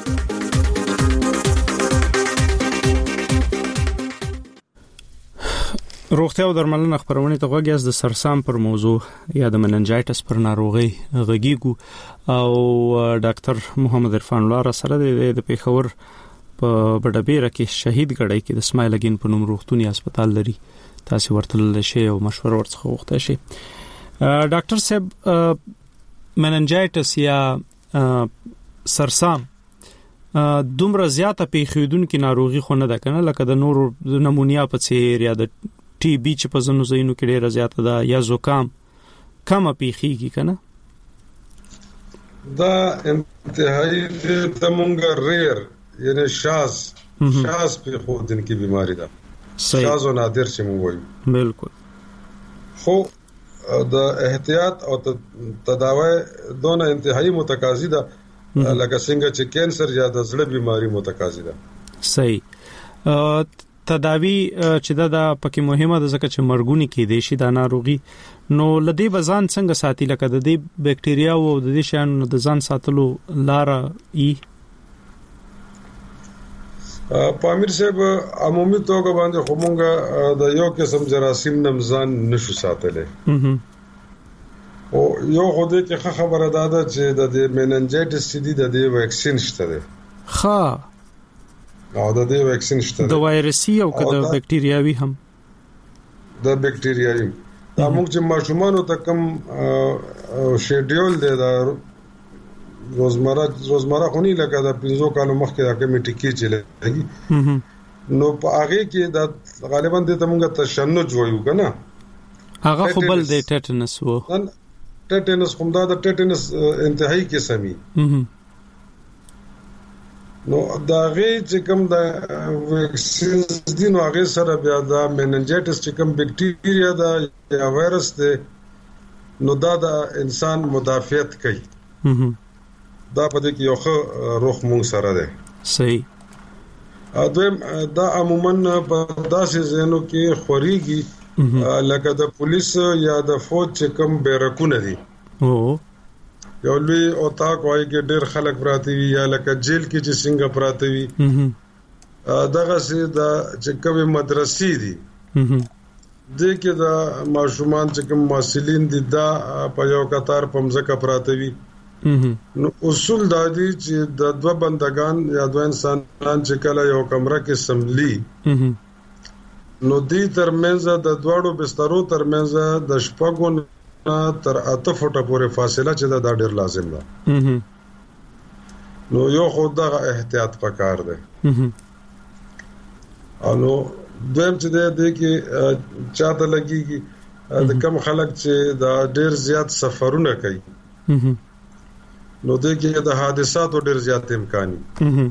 A: روغتیا او درملنه خبرونه ته وګیاز د سرسام پر موضوع یا د مننجایټس پر ناروغي غږیګو او ډاکټر محمد عرفان الله سره د پیښور په بډبیره کې شهید غړی کې د اسماعیل اگین په نوم روغتونی هسپتال لري تاسو ورتل شي او مشوره ورڅخه وغوښته شي ډاکټر صاحب مننجایټس یا سرسام دومره زیاته پیښیدونکو ناروغي خو نه ده کنه لکه د نورو نمونیا په څیر یا د ټي بي چې په ځینو ځایونو کې ډیره زیاته ده یا زکام کم پیښیږي کنه
I: دا انتهایی تمونګه ریر یعنی شاز په خودن کی بیماری ده شاز او نادر چې موږ وایو
A: بالکل
I: خو د احتیاط او تداوی دونه انتهایی متقاضی ده لکه څنګه چې کینسر یا د زړه بیماری متقاضی ده
A: صحیح تداوی چې دا پکې مهمه ده ځکه چې مرګونی کې دي شي د ناروغي نو لدی بزان څنګه ساتي لکه د دې بکټریا او د دې شانو د ځان ساتلو لار ای
I: پامیر صاحب عمومي توګه باندې همغه د یو قسم جراثیم نمزان نشو ساتلې او یو خوده کې خبره ده چې د مننجایټس دی د ویکسین شته ده
A: ها
I: او د دې ویکسین شته
A: د وایرسي او د بکټریاوي هم
I: د بکټریاوي دا موږ چې ماشومان ته کم شیډول دی دا روزمره خونی لکه د 15 کالو مخکې د کمیټې کې چلےږي نو په هغه کې د غالبا د تمغه تشنج وایو کنه
A: هغه خو بل د ټیټنس وو
I: ټیټنس کوم دا د ټیټنس انتهایی قسمي نو دا غي چې کوم د ویکسین دي نو هغه سره بیا د مننجایټس چې کوم بکټیریا دا یا وایرس دی نو دا د انسان مدافعت کوي دا په دې کې یو ښه روح مونږ سره ده
A: صحیح
I: دویم دا عموما په داسې ځینو کې خوريږي لکه د پولیس یا د فوج چې کوم بیرکونه دي یو لوی او تاک وای کې ډېر خلک پراته وي یا لکه جیل کې چې څنګه پراته وي دغه سي د چې کومه مدرسې دي د کې د ماشومان چې کوم مسلین دي دا په یو قطار په مزکه پراته وي نو اصول دا دي چې د دوه بندگان یا دوه انسانان چې کله یو کمره کې سملی نو دې ترمنځ د دوړو بسترو ترمنځ د شپږو تر 8 فوټه پورې فاصله چې دا ډېر لازم ده نو یو خود دغه احتیاط پکار دی. نو دویم چې د کې چاته لګيږي د کم خلک چې دا ډیر زیات سفرونه کوي نو د کې د حادثاتو ډیر زیات امکان وي.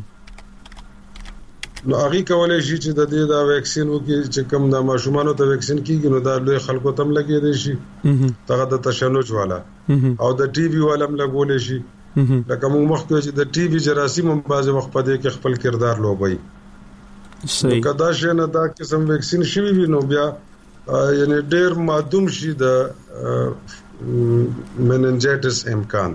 I: نو هغه کولای شي چې د دې دا ویکسین وکړي چې کوم د ماشومانو ته ویکسین کیږي نو دا لوی خلکو تم لګي دي شي دغه د تشنج والا او د ټي بي والا هم لګول شي. لکه موږ مخکې چې د ټي بي جراثیم هم بعض وخت په دې کې خپل کردار لوبوي. صحیح. کدا شي نه دا قسم ویکسین شي وي نو بیا یعنی ډیر معدوم شي د مننجایټس امکان.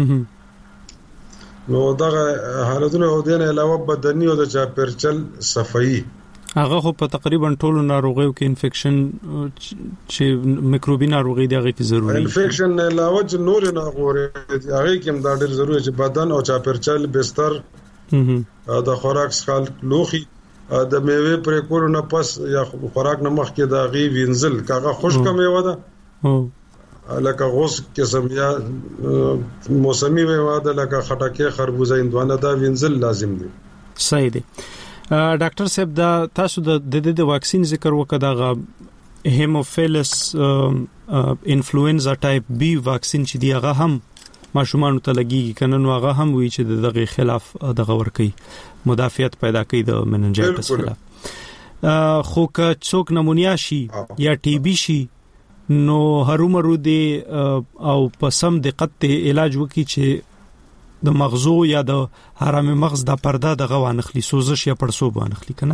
I: نو دغه حالتونه او دین علاوه بدني او د چاپیرچل صفائی
A: هغه خو په تقریبا ټولو ناروغیو کې انفیکشن چې میکروبي ناروغي دغه کې ضروري دی.
I: انفیکشن علاوه چې نور ناروغي هغه کې هم دا ډیر ضروري چې بدن او چاپیرچل بستر د خوراک سکال لوخي د میوه پرې کولو نه پس یا خوراک نه مخکې د غي وینزل کاغه خشک میوه ده لکه غوس قسم یا موسمي میوه ده لکه خټکه خربوزه هندوانه دا وینزل لازم دي.
A: صحیح دي. ډاکټر صاحب دا تاسو د واکسین ذکر وکړه هیموفیلس انفلوئنزا ټایپ بی واکسین چې دی هغه هم ماشومان ته لګیږي کنه نو هغه هم وی چې دغه خلاف دغه ور کوي مدافعت پیدا کوي د مننجایټس خلاف. خو که څوک نمونیا شي یا ټي بي شي نو هرومرو دی او په سم دقت علاج وکي چې د مغزو یا د حرام مغز د پرده د غوانخلي سوزش یا پړسوب وانخلي کنه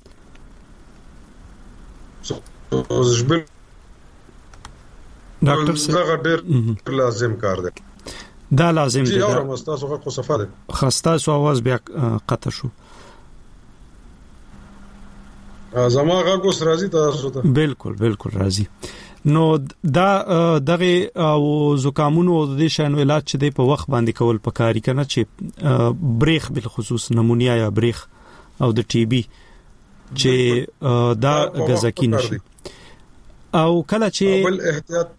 I: سوزش بل ډاکټر څنګه ډېر لازم کار دی.
A: دا لازم دی.
I: دا مستاسو خو صفه ده
A: خسته سو आवाज بیا قطع شو.
I: زما غږ اوس راځي تاسو ته؟
A: بالکل راځي. نو دا دغه او زکامونو او د شانو علاج چې د په وخت باندې کول پکاري کنه چې بریخ بل خصوص نمونیا یا بریخ او د ټي بي چې دا غزکی نشي او کله چې
I: بل احتیاط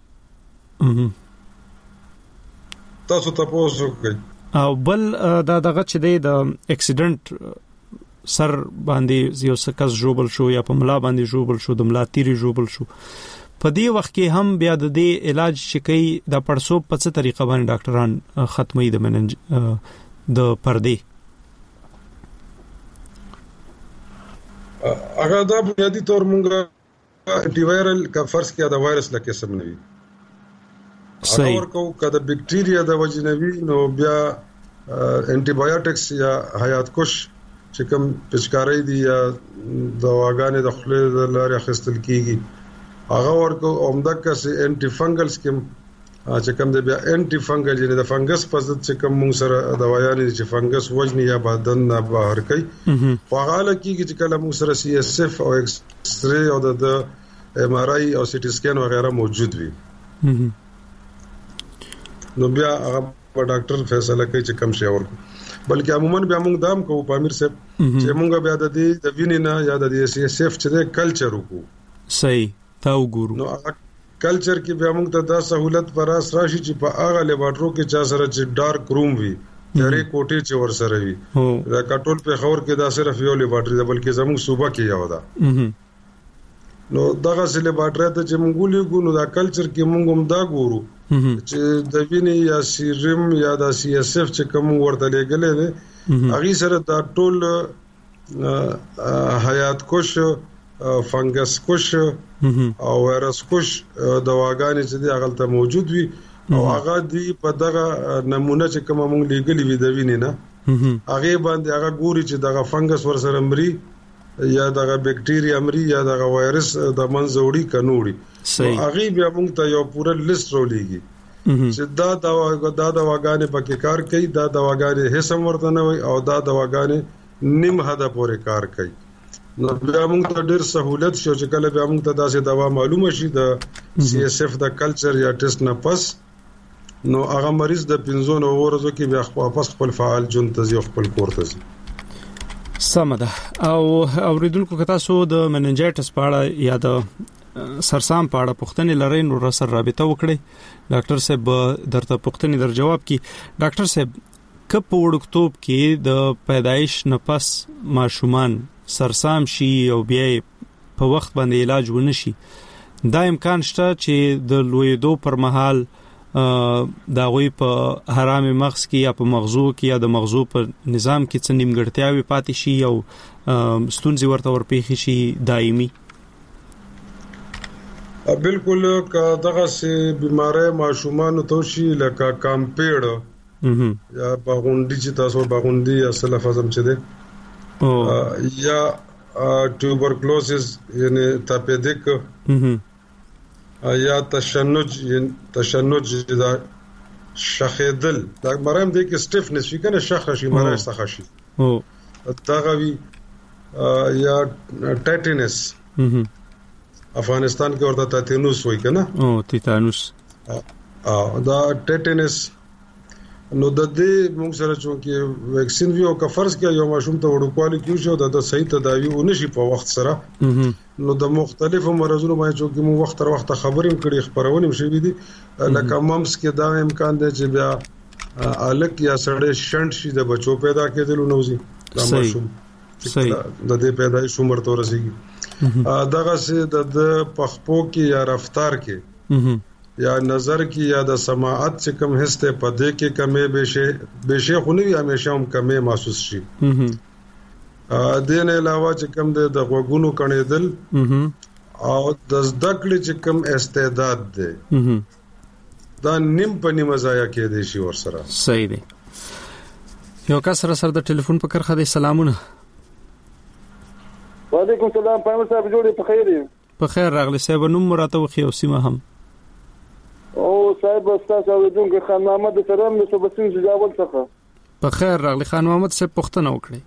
I: تاسو تاسو کوي
A: او بل دغه چې د اکسیډنٹ سر باندې یو سکس جوبل شو یا په ملا باندې جوبل شو د ملا تیری جوبل شو په دې وخت کې هم بیا د دې علاج چې کوي د پړسوب په څه طریقه باندې ډاکټران ختمي د مننج د پردې
I: هغه دا بنیادی تور مونږه انټي وایرل کا فرض کې دا وایرس لکه سم نه وي. صحیح. اور کو کده بکټیریا د وجنوي نو بیا انټي بایوټکس یا حیات کش چې کوم پچکاري دي یا دواګانې د خپل لارې خستل کیږي هغه ورکو اومدکه سي انټي فنګل سکم چې کوم د بیا انټي فنګل یعنی د فنګس په ضد چې کوم موږ سره دوايانې چې فنګس وجني یا بدن نه بهر کوي خو هغه لکه چې کله موږ سره سي اس اف او ایکس ری او د ام ار اي او سي ټي سکین وغیرہ موجود وي نو بیا هغه په ډاکټر فیصله کوي چې کوم شی ورکو. بلکې عموما بیا موږ دام کوو پامیر صاحب چې موږ بیا د دې د وینینا یا د سي اس اف چې د کلچر وکړو.
A: صحیح. تا وګورو
I: نو کلچر کې بیا موږ ته دا سہولت پر اس راشي چې په هغه لیبارټرو کې چا سره چې ډارک روم وي تیرې کوټې چې ور سره وي دا کټول په خور کې دا صرف یو لیبارټري ده بلکې زموږ صوبه کې یو ده نو دغه سه لیبارټري ته چې موږ لیکو نو دا کلچر کې موږ هم دا ګورو چې د ویني یا سیرم یا د سی اس اف چې کوم ورته لګلې ده هغه سره دا ټول حیات کوش فنګس کوش او وایرس کوش دواګانې چې دی هغه ته موجود وي او هغه دی په دغه نمونه چې کوم موږ لګلې وي د وینې نه هغه باندې هغه ګوري چې دغه فنګس ور سره مري یا دغه بکټیریا مري یا دغه وایرس د منځوړي کنوړي هغه بیا موږ ته یو پوره لیست رولېږي چې دا دواګانې پکې کار کوي دا دواګانې هیڅ ورته نه وي او دا دواګانې نیم حد پورې کار کوي. نو بیا موږ ته ډېر سہولت شو چې کله بیا موږ ته داسې دوا معلومه شي د سی اس اف د کلچر یا ټیسټ نه پس نو هغه مریض د 15 ورځو کې بیا واپس خپل فعال ژوند ته ځي خپل کور ته ځي.
A: سمده. او اوریدونکو که تاسو د مننجایټس په اړه یا د سرسام په اړه پوښتنې لرئ نو راسره رابطه وکړئ. ډاکټر صاحب درته پوښتنې در جواب کی. ډاکټر صاحب کپ وړکتوب کې د پیدایش نفس ماشومان سرسام شي او بیا په وخت باندې علاج ونشي، دا امکان شته چې د لویدو پر مهال دا غوي په حرام مغز کې یا په مغزو کې یا د مغزو په نظام کې څه نیمګړتیاوي پاتې شي او ستونزې ورته ورپېښې شي دایمي؟
I: بالکل که دغه سه بیماری ماشومان ته شي لکه کامپیړ یا باغوندی چې تاسو باغوندی اصل لفظ هم چي دي یا ټوبرکلوسس یعنی تاپیدیک یا تشنج دا شخیدل دا مرام دي کې سټیفنس شي کنه شخ شي مرای څخه شي دا غوي یا ټیټینس افغانستان کې ورته تیتانوس وای کنه
A: تیتانوس
I: دا ټیټینس نو د دې موږ سره چې ویکسین ویو کا فرض کې یو ماشوم ته وړوکوالي کې شو د صحیح تداوی ونشي په وخت سره نو د مختلفو مرزونو باندې چې موږ وخت تر وخت خبرې کړي خبرونه شوي دي لکه ممس کې دا امکان دی چې بیا الک یا سړې شنټ شي د بچو پیدا کېدل نو زی دا ماشوم صحیح د دې پیدایش عمر ته رسیږي دغه سه د پخپو کې یا رفتار کې یا نظر کی یا د سماعت چې کم هسته پدې کې کمې بشه خونی همیشه هم کمې محسوس شي دین علاوه چې کم د غوګونو کڼېدل او د ذکر چې کم استعداد ده دا نیم په نیمه ځای کې دي شي ور سره
A: صحیح دی. یو کس سره د ټلیفون په کرخه د سلامونه.
J: وعلیکم السلام پایم صاحب جوړې په خیر یې؟
A: په خیر راغلی صاحب، نوم مراته وخی او سیمه هم
J: او صاحب استاد اوریدونکو خان محمد سلام نو صبحین جواب څخه.
A: په خیر راغلی خان محمد صاحب، پوښتنه وکړئ.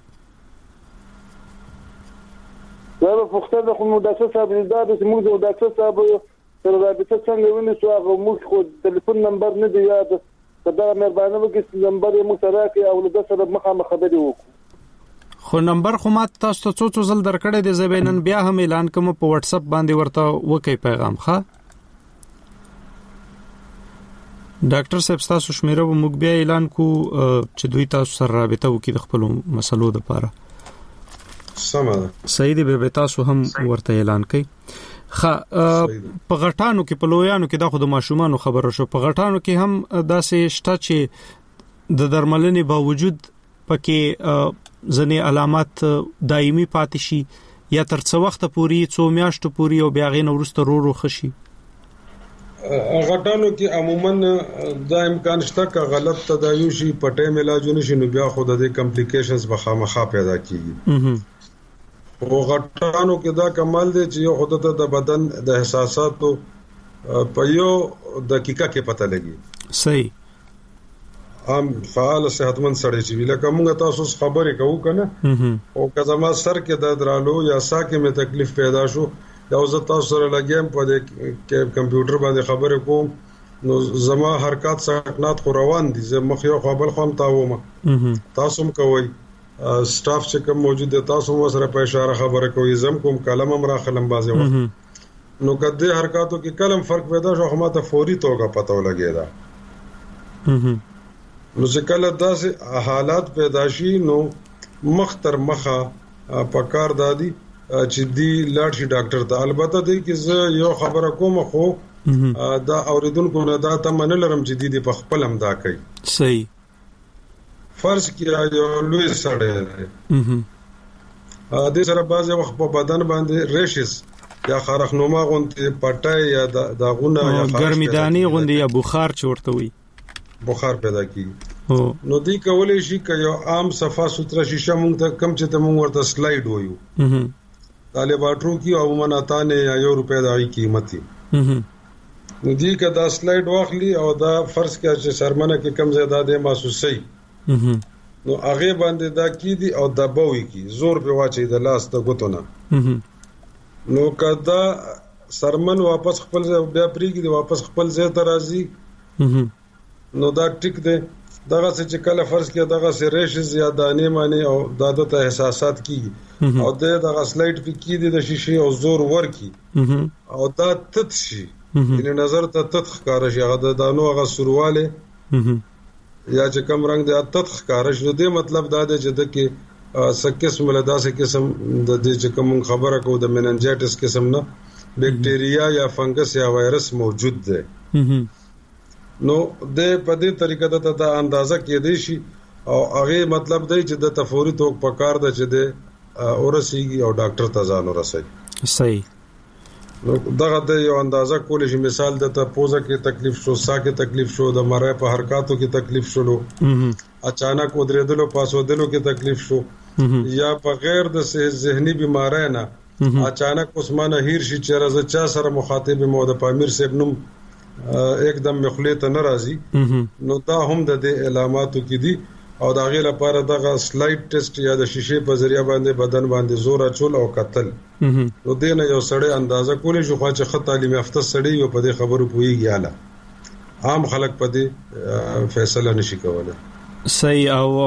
J: دا پوښتنه خو مو داسه صاحب دا د موږ د داسه صاحب سره رابطه څنګه ونی سو هغه موږ خو ټلیفون نمبر نه دی یاد دا مهرباني وکړئ نمبر یې مو سره کې او د سره مخه خبرې وکړو.
A: خو نمبر خو ما تاسو ته څو ځل درکړې د زبینن بیا هم اعلان کوم په واتس اپ باندې ورته وکي پیغام ښه. ډاکټر صاحب تاسو شمیره و موږ بیا اعلان کو چې دوی تاسو سره رابطه وکړي د خپل مسلو لپاره.
I: سمه
A: صحیح دی به تاسو هم ورته اعلان کړئ. په غټانو کې په لویانو کې دا خو د ماشومان خبره شو، په غټانو کې هم داسې شته چې د درملنې باوجود پکې ځنې علامات دایمي پاتې شي یا تر څو وخت پورې څو میاشتو پورې او بیا غین ورسته رو خشي.
I: غټانو کې عموما دا امکان شته ک غلط تداوی شي پټه علاجونه شي نو بیا خود د کمپلیکیشنز بخامخه پیدا کیږي. او غټانو کې دا کمال دی چې یو خود ته د بدن د احساساتو په یو دقیقه کې پته لګي.
A: صحیح
I: ام فعال صحتمند سړی چې لکه موږ تاسو خبرې کوو کنه او که زما سر کې درد رالو یا سا کې مې تکلیف پیدا شو یا زه تاسو سره لګیم په دې کمپیوټر باندې خبرې کوم نو زما حرکت سکنات خو روان دي زه مخ یو خپل خام تاوم تاسو هم کوي سټاف چې کوم موجود دي تاسو مو سره په اشاره خبره کوي زم کوم کلم هم راخلم بازه وخت نو کله حرکتو کې کلم فرق پیدا شو خو ماته فوري توګه پته ولګیدا. نو چې کله داسې حالات پیدا شي نو مخ تر مخه پکار دادي چې دی لاړ شي ډاکټر ته. البته دی کې زه یو خبره کوم خو دا اوریدونکو نه دا ته منل لرم چې دی په خپل هم دا کوي.
A: صحیح
I: فرض کړئ یو لوی سړی دی د سره بعضې وخت په بدن باندې ریشز یا خارخنما غوندې پټای یا داغونه یا
A: ګرمیدانی غوندې یا بخار چورته وي
I: بخار پیدا کیږي نو دی کولای شي ک یو عام صفه ستره شیشه مونږ ته کم چې ته مونږ ورته سلایډ وایو طالباترو کی عموما تانه یا یو روپے د قیمتي نو دی که دا سلایډ واخلي او دا فرض کړه چې سرمنه کې کم زیاده ده محسوسي نو هغه باندې دا کی دي او دبوي کی زور په واچي د لاس د غوتونه نو کدا سرمن واپس خپل بیا پریږي دی واپس خپل ځای ته راځي نو دا ټیک دی. دغه چې کله فرض کړه دغه سه ریشز یا دانه معنی او دادته احساسات کیږي او دغه سلایډ په کې د شیشه او زور ورکی او دا تت شي یعنی نظر ته تت ښکار شي هغه د دانو هغه سرواله یا چې کم رنگ د اتت ښکارا شو دې مطلب دا دی چې د کې سکه سمله داسې قسم د دې چې کوم خبره کو د مننجایټس قسم نه بیکټیریا یا فنګس یا وایرس موجود دی نو د په دې طریقه د اندازه کې دی شي او هغه مطلب دی چې د تفوري توګه په کار د چې د اورسیږي او ډاکټر ته ځان ورسوي
A: صحیح
I: نو دغه د یو اندازه کول شي مثال د پوزه کې تکلیف شو سا کې تکلیف شو د مړی په حرکاتو کې تکلیف شو اچانک ودرېدلو پاسودلو کې تکلیف شو یا بغیر د ذهني بیماری نه اچانک عثمان هیر شي چې راز چا سره مخاطب مو د پامیر صاحب نوم एकदम مخلیت ناراضي نو دا هم د دې علاماتو کې دي او دا غي لپاره دغه سلایډ ټیسټ یا د شیشې په ذریعہ باندې بدن باندې زور اچول او قتل نو دینه یو سړی اندازه کولی شو چې خط تعلیم یافته سړی یو په دې خبرو پويږي اله عام خلک په دې فیصله نشي کولای
A: صحیح او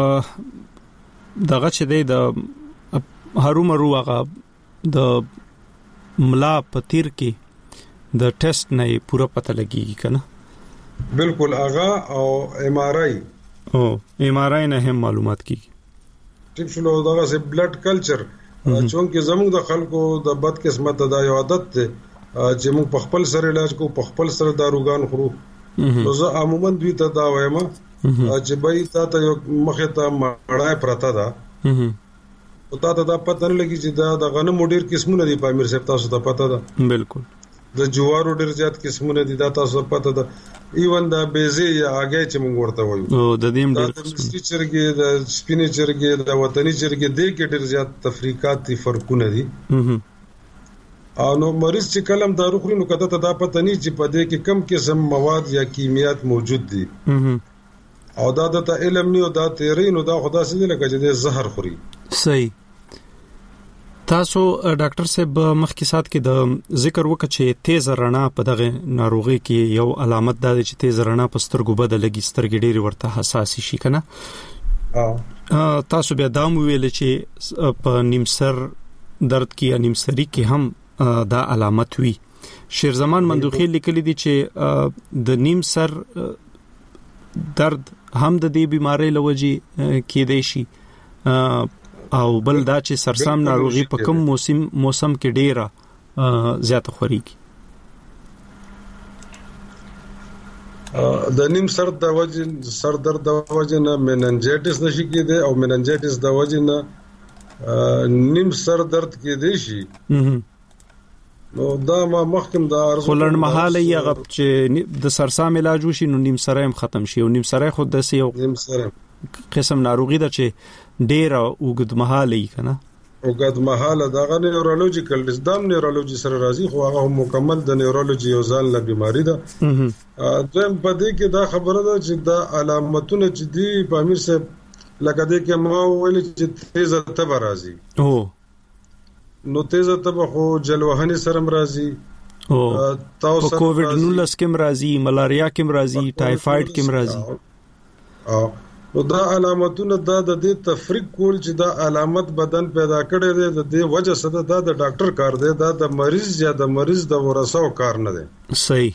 A: دغه چې د هرومرو هغه د ملا پتیر کې د ټیسټ نه پورا پته لګیږي کنه
I: بالکل اغا او ایم آر آی
A: نه هم معلومات کیږي
I: ټیپ شلو دغه سه بلډ کلچر چونکه زموږ د خلکو د بد قسمت د عادت ته چې موږ په خپل سره علاج کو په خپل سره داروګان خورو نو زه عموما دوی ته دا وایم چې بای تا یو مخه ته مړای پرتا دا او تا ته دا پته نه لګی چې دا د غنم ډیر قسمونه دي په امیر صاحب تاسو ته پته ده
A: بالکل
I: د جوارو ډیر زیات قسمونه دي دا تاسو پته ده ایون دا بیزی یا اگې چې موږ ورته وایو
A: او د دې ډیر
I: د مستری چرګي د سپینې چرګي د وطني چرګي د کې ډیر زیات تفریقات دي فرقونه دي او نو مریض چې کلم دارو خوري نو کته ته دا پته نه چې په دې کې کم قسم مواد یا کیمیات موجود دي او دا د علم نه او دا تیری نو دا خدا سي لکه چې د زهر خوري
A: صحیح تاسو ډاکټر صاحب مخکې سات کې د ذکر وکړ چې تیز رڼا په دغه ناروغي کې یو علامت ده چې تیز رڼا په سترګو بد لګي سترګې ډېری ورته حساس شي کنه تاسو بیا دا ویل چې په نیمسر درد کې یا نیمسری کې هم دا علامت وي شیرزمان مندوخی لیکلي دي چې د نیمسر درد هم د دې بیماری لوجي کې دی شي او بل دا چې سرسام ناروغي په کوم موسم کې ډیره زیاته خوريږي
I: د نیم سر د وجه سر درد د وجه نه مننجایټس نشي کېده او مننجایټس د وجه نه نیم سر درد کېده شي نو دا ما مخکم دا ارزو
A: خلن محاله یغه چې د سرسام علاج وشي نو نیم سره هم ختم شي او نیم سره خود د سیو
I: نیم سره
A: قسم ناروغي ده چې ډیر اوږد مهاله یې کنه
I: اوږد مهاله دا نیورولوژیکل دم نیورولوژي سره راځي خو هغه مکمل د نیورولوژي یو ځان له بیماری ده دویم په دې کې دا خبره ده چې دا علامتونه چې دی په امیر صاحب لکه دې کې ما ویل چې تیزه تب راځي نو تیزه تب خو جلوهنی سره راځي
A: تاسو کووډ 19 کې راځي ملاریا کې راځي ټایفاید کې راځي
I: نو دا علامتونه دا د دې تفریق کول چې دا علامت بدن پیدا کړي دي د دې وجه سره دا د ډاکټر کار دی دا د مریض یا د مریض د ورثو کار نه دی
A: صحیح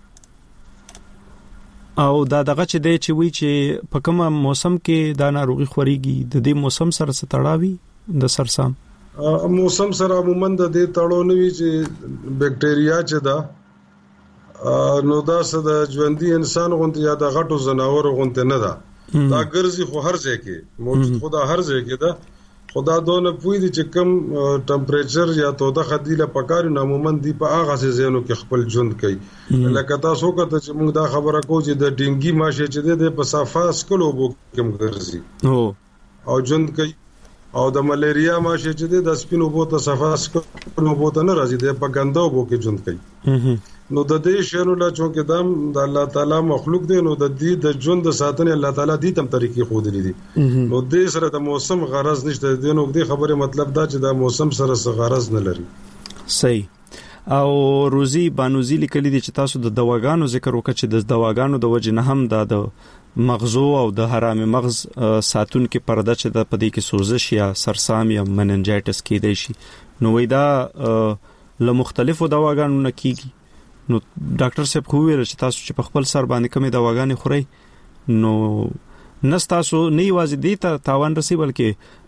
A: او دا دغه چې دی چې وی چې په کوم موسم کې دا ناروغي خوريږي د دې موسم سره ستړاوي د سرسام
I: موسم سره عموما د دې تړو نه وی چې بیکټیریا چې دا نو دا څه د ژوندۍ انسان غونډه یا د غټو زناور غونډه نه ده دا ګرځي خو هر ځای کې موجود خدا هر ځای کې دا خدا دونه پوي دي چې کم ټمپریچر یا توده خديله پکاري عموما دی په هغه ځایونو کې خپل ژوند کوي لکه تاسو کته چې موږ دا خبره کوو چې د ډینګي ماشه چې د په صفه سکلو بو کم ګرځي او ژوند کوي او د ملیریا ماشه چې د سپینو بو ته صفه سکلو بو ته نه راځي د په ګندو بو کې ژوند کوي نو د دې شنو لا چونکه دم د الله تعالی مخلوق دی نو د دې د ژوند ساتنه الله تعالی دې تم طریقې خو دي نو دې سره د موسم غرض نشته د نو دې خبره مطلب دا چې د موسم سره څه غرض نه لري
A: صحیح او روزي بانوزي لیکلي دي چې تاسو د دواګانو ذکر وکړه چې د دواګانو د وجه نه هم د مغزو او د حرام مغز ساتون کې پرده چې د پدې کې سوزش یا سرسام یا مننجایټس کېدای شي نو وای دا له مختلفو دواګانو نه کیږي نو ډاکټر صاحب خو ویل چې تاسو چې په خپل سر باندې کومه دواګانې خورئ نو نستاسو نه یوازې دې ته تاوان رسي بلکې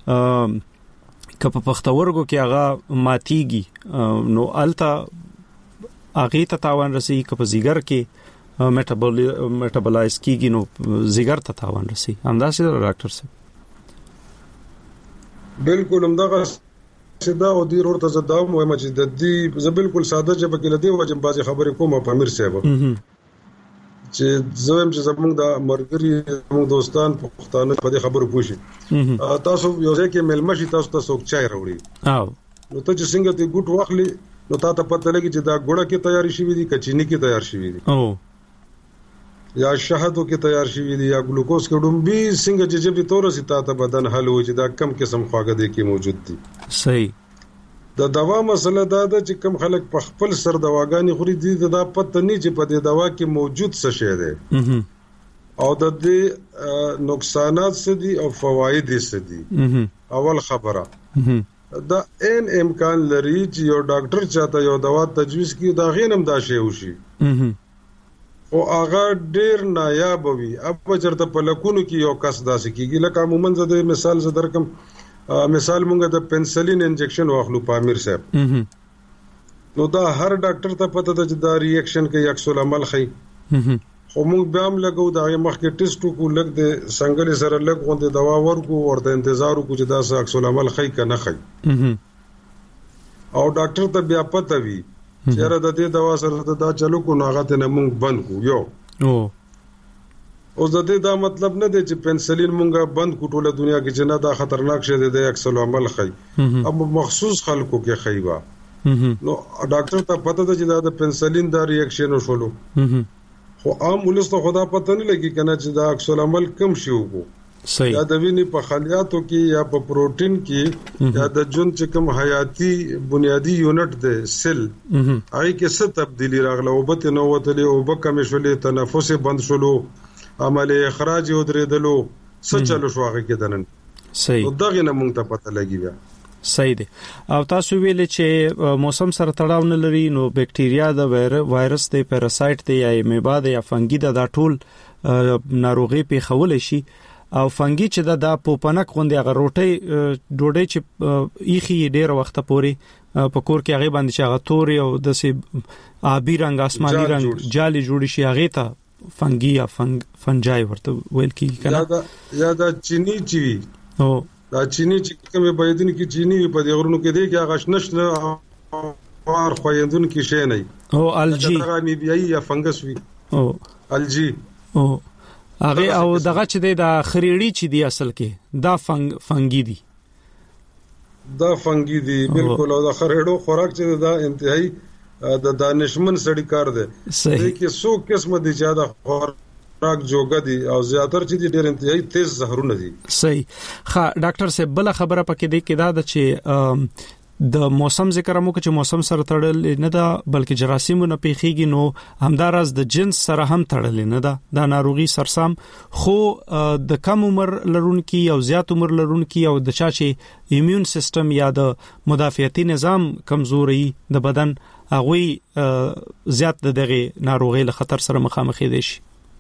A: کپ پختورګو کې هغه ماتيږي نو التا هغه ته تاوان رسي کپ زیګر کې میټابولایز کیږي نو زیګر ته تاوان رسي همداسې ډاکټر صاحب
I: بالکل همدغه سدا او دی ورته زداو مو چې د دې ز بالکل ساده جبه کې لدی وجه بازي خبرې کوم په امیر صاحب چې زویم چې زموږ د مرګري موږ دوستان پښتانه په دې خبرو پوښي تاسو یو ځکه ملمشي تاسو ته څوک چای راوړي نو ته چې څنګه ته ګوټ واخلي نو تاسو پته لګي چې دا ګوړه کې تیاری شوی دي کچینی کې تیار شوی دي یا شهدو کې تیار شوی دي یا ګلوکوز کې ډومبي څنګه چې جبي تورسي تاسو بدن حل وي چې دا کم قسم خواږه دي کې موجود دي
A: صحیح
I: د دوا مسله دا ده چې کم خلک په خپل سر دواګانی خوري دي دا پته نه چې په دې دوا کې موجود څه شی دی او د دې نقصانات څه دي او فواید څه دي اول خبره دا ان امکان لري چې یو ډاکټر چاته یو دوا تجویز کړي دا غینم دا شی وشي او هغه ډیر نایاب وي اب چرته په لکونو کې یو کس داسې کیږي لکه عموما زده مثال ز درکم مثال مونږ د پنسلین انجکشن واخلو پامیر صاحب نو دا هر ډاکټر ته پته ده چې دا ریاکشن کې عکس العمل خي خو مونږ بیا هم لګو دا مخکې ټیسټ کو لګ د څنګه سره لګ غونډه دوا ورکو ورته انتظار کو چې دا عکس العمل خي کنه خي او ډاکټر ته بیا پته وي چې را د دې دوا سره دا چلو کو ناغه ته مونږ بند کو یو اوس د دې دا مطلب نه دی چې پنسلین مونږه بند کو ټوله دنیا کې چې نه دا خطرناک شی دی د عکس العمل خي اب مخصوص خلکو کې خيوا نو ډاکټر ته پته ده چې دا د پنسلین دا ریاکشن وشولو خو عام ولس ته خدا پته نه لګي کنه چې دا عکس العمل کم شي وګو یا د وینې په خلیاتو کې یا په پروتین کې یا د جون چې کوم حیاتي بنیادی یونټ دی سیل هغه کې څه تبدیلی راغله او به نو وتلې او به کم شولې تنفس بند شولو عمل اخراج او درېدلو څه چلو شو هغه کې دنن
A: صحیح
I: دغه نه مونږ ته پته لګي بیا
A: صحیح دی او تاسو ویل چې موسم سره تړاو نه لري نو بکټیریا د وایرس دی پیراسایت دی یا میبا دی یا فنګي دا ټول ناروغي په خول شي او فنګي چې دا پوپنک غوندي هغه روټي ډوډۍ چې ایخي ډیر وخت پوري په کور کې هغه باندې چې هغه توري او د سي آبي رنگ آسماني رنگ جالي جوړي شي هغه ته فنګي یا فنجای ورته ویل کیږي کنه
I: یا دا چینی چی او دا چینی چې کومه بيدین کې چینی په دې غرونو کې دی کې هغه شنه وار خویندون کې شي نه
A: او الجی
I: هغه میبیای یا فنګس وی
A: او
I: الجی
A: او هغه او دغه چې د خریړی چې دی اصل کې دا فنګي دی
I: دا فنګي دی بالکل او د خریړو خوراک چې دا انتهایی د دانشمن سړی کار دی کې څو قسمه دي چې دا خوراک جوګه دي او زیاتره چې ډېر انتهایی تیز زهرونه دي
A: صحیح ښه ډاکټر صاحب بل خبره پکې دی کې دا چې د موسم ذکر مو چې موسم سره تړل نه دا بلکې جراثیمونه پیخيږي نو همدارز د جنس سره هم تړل نه دا د ناروغي سرسام خو د کم عمر لرونکي او زیات عمر لرونکي او د چا چې ایمیون سیستم یا د مدافعتي نظام کمزوري د بدن هغه زیات دغه ناروغي له خطر سره مخامخ دي شي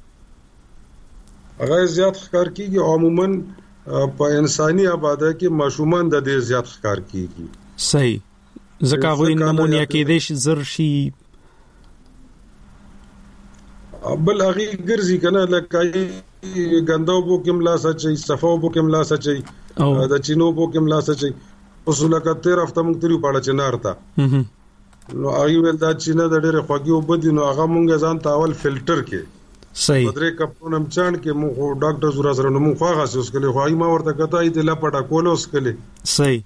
I: هغه زیات ښکار کیږي عموما په انساني آباده کې ماشومان د دې زیات ښکار کیږي
A: صحیح زکه غوی نمونیا کې دیش زر شي
I: بل هغه ګرځي کنه لکه ګندو بو کې ملا سچي صفو بو کې ملا سچي د چینو بو کې ملا سچي اصول کا 13 هفته مونږ تریو پاړه چنارتا نو هغه ول دا چینه د ډېر خوږي وبدي نو هغه مونږ ځان تاول فلټر کې
A: صحیح
I: درې کپونم چان کې مونږ ډاکټر زورا سره نو مونږ خواغه اوس کله خوای ما ورته کته ایت لا پټه کولوس کله
A: صحیح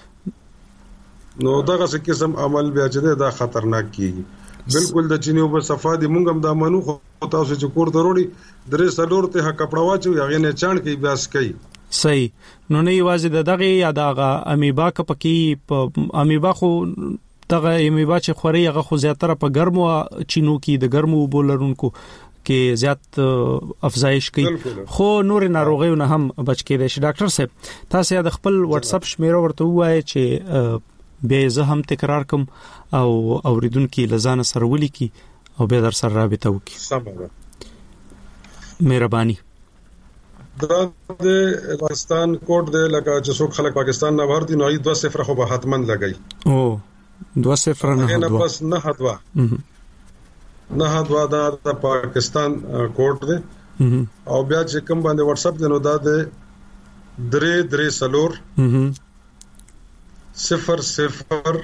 I: نو دغه څه قسم عمل بیا چې دا خطرناک کیږي بالکل د چینیو په صفادي مونږ هم دا منو خو تاسو چې کور ته وروړي درې سلور ته کپڑا واچو هغه نه چان کې بیاس کوي
A: صحیح نو نه یوازې دغه یا دغه امیبا کپکی امیبا خو دغه امیبا چې خوري هغه خو زیاتره په ګرمو چینو کې د ګرمو بولرونکو کې زیات افزایش کوي خو نور ناروغیونه هم بچ کېدای شي ډاکټر صاحب تاسو د خپل واتس اپ شمیره ورته وایي چې به زه هم تکرار کوم او اوریدونکو لزان سره ولي کی او به در سره رابطه وکي
I: سمه
A: مهرباني
I: دا د پاکستان کوډ د لکه چې څوک خلک پاکستان نه بهر دي نو 2-0 خو به حتمن لګي
A: او 2-0 نه
I: بس نه هدوا دا د پاکستان کوډ دی او بیا چې کوم باندې واتس اپ دی نو دا د 3 سلور 00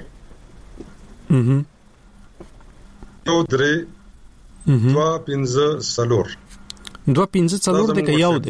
I: 2 3 2 سلور
A: 2 سلور د کې یو دی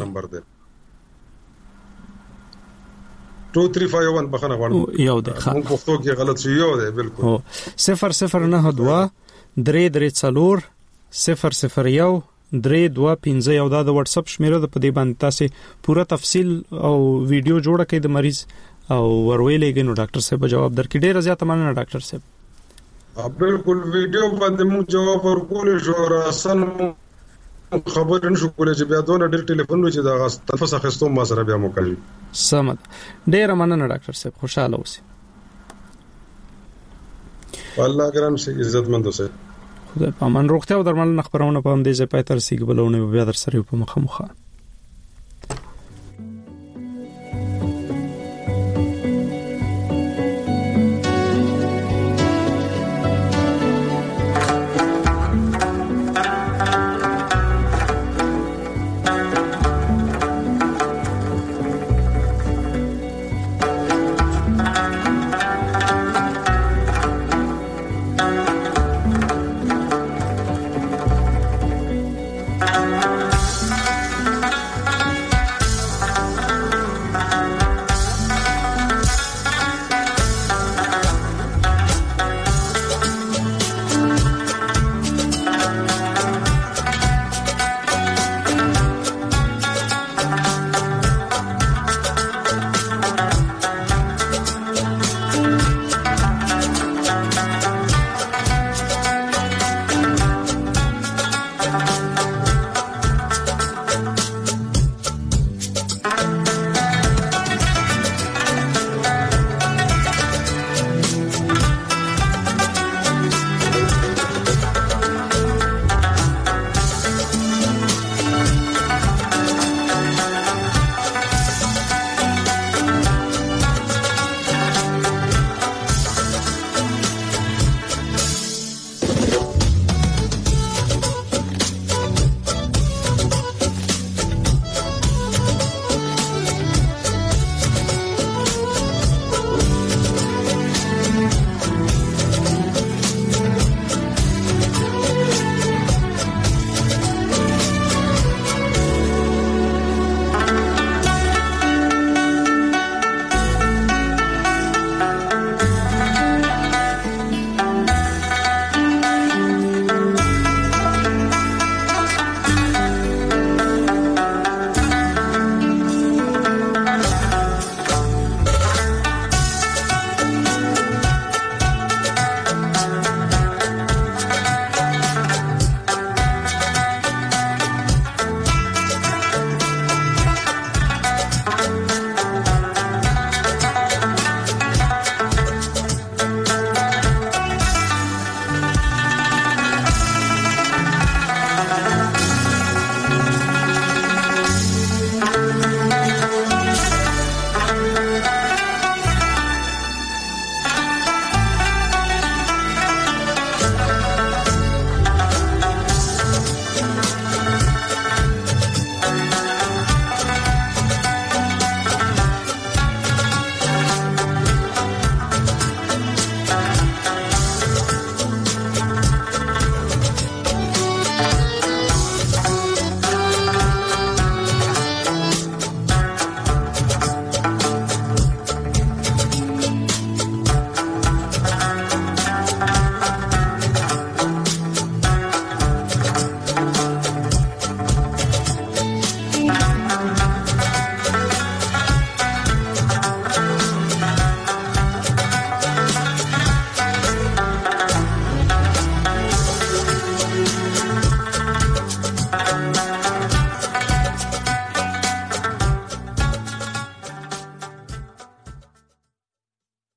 I: 2351 بخنه غواړم
A: یو دی
I: مونږ پښتو کې غلط شي یو دی بالکل
A: 0092 3 سلور 001 325 یو دا د واتس اپ شمیره د پدې باندې تاسو پوره تفصیل او ویډیو جوړه کړئ د مریض او ورولېږئ نو ډاکټر صاحب جواب درکړي. ډېر زیات مننه ډاکټر صاحب.
I: بالکل ویډیو باندې مو جواب ورکول شو راسن خبر نشو کولای چې بیا دونه ډېر ټلیفون وچې دا تنفس اخیستو ما سره بیا موکلي.
A: سمد. ډېر مننه ډاکټر صاحب. خوشاله اوسئ.
I: الله ګران شي عزتمند اوسئ.
A: خدای پامان. روغتیا او درملنه خبرونه په هم دې ځای پای تر سیګ بلونه بیا در سره په مخه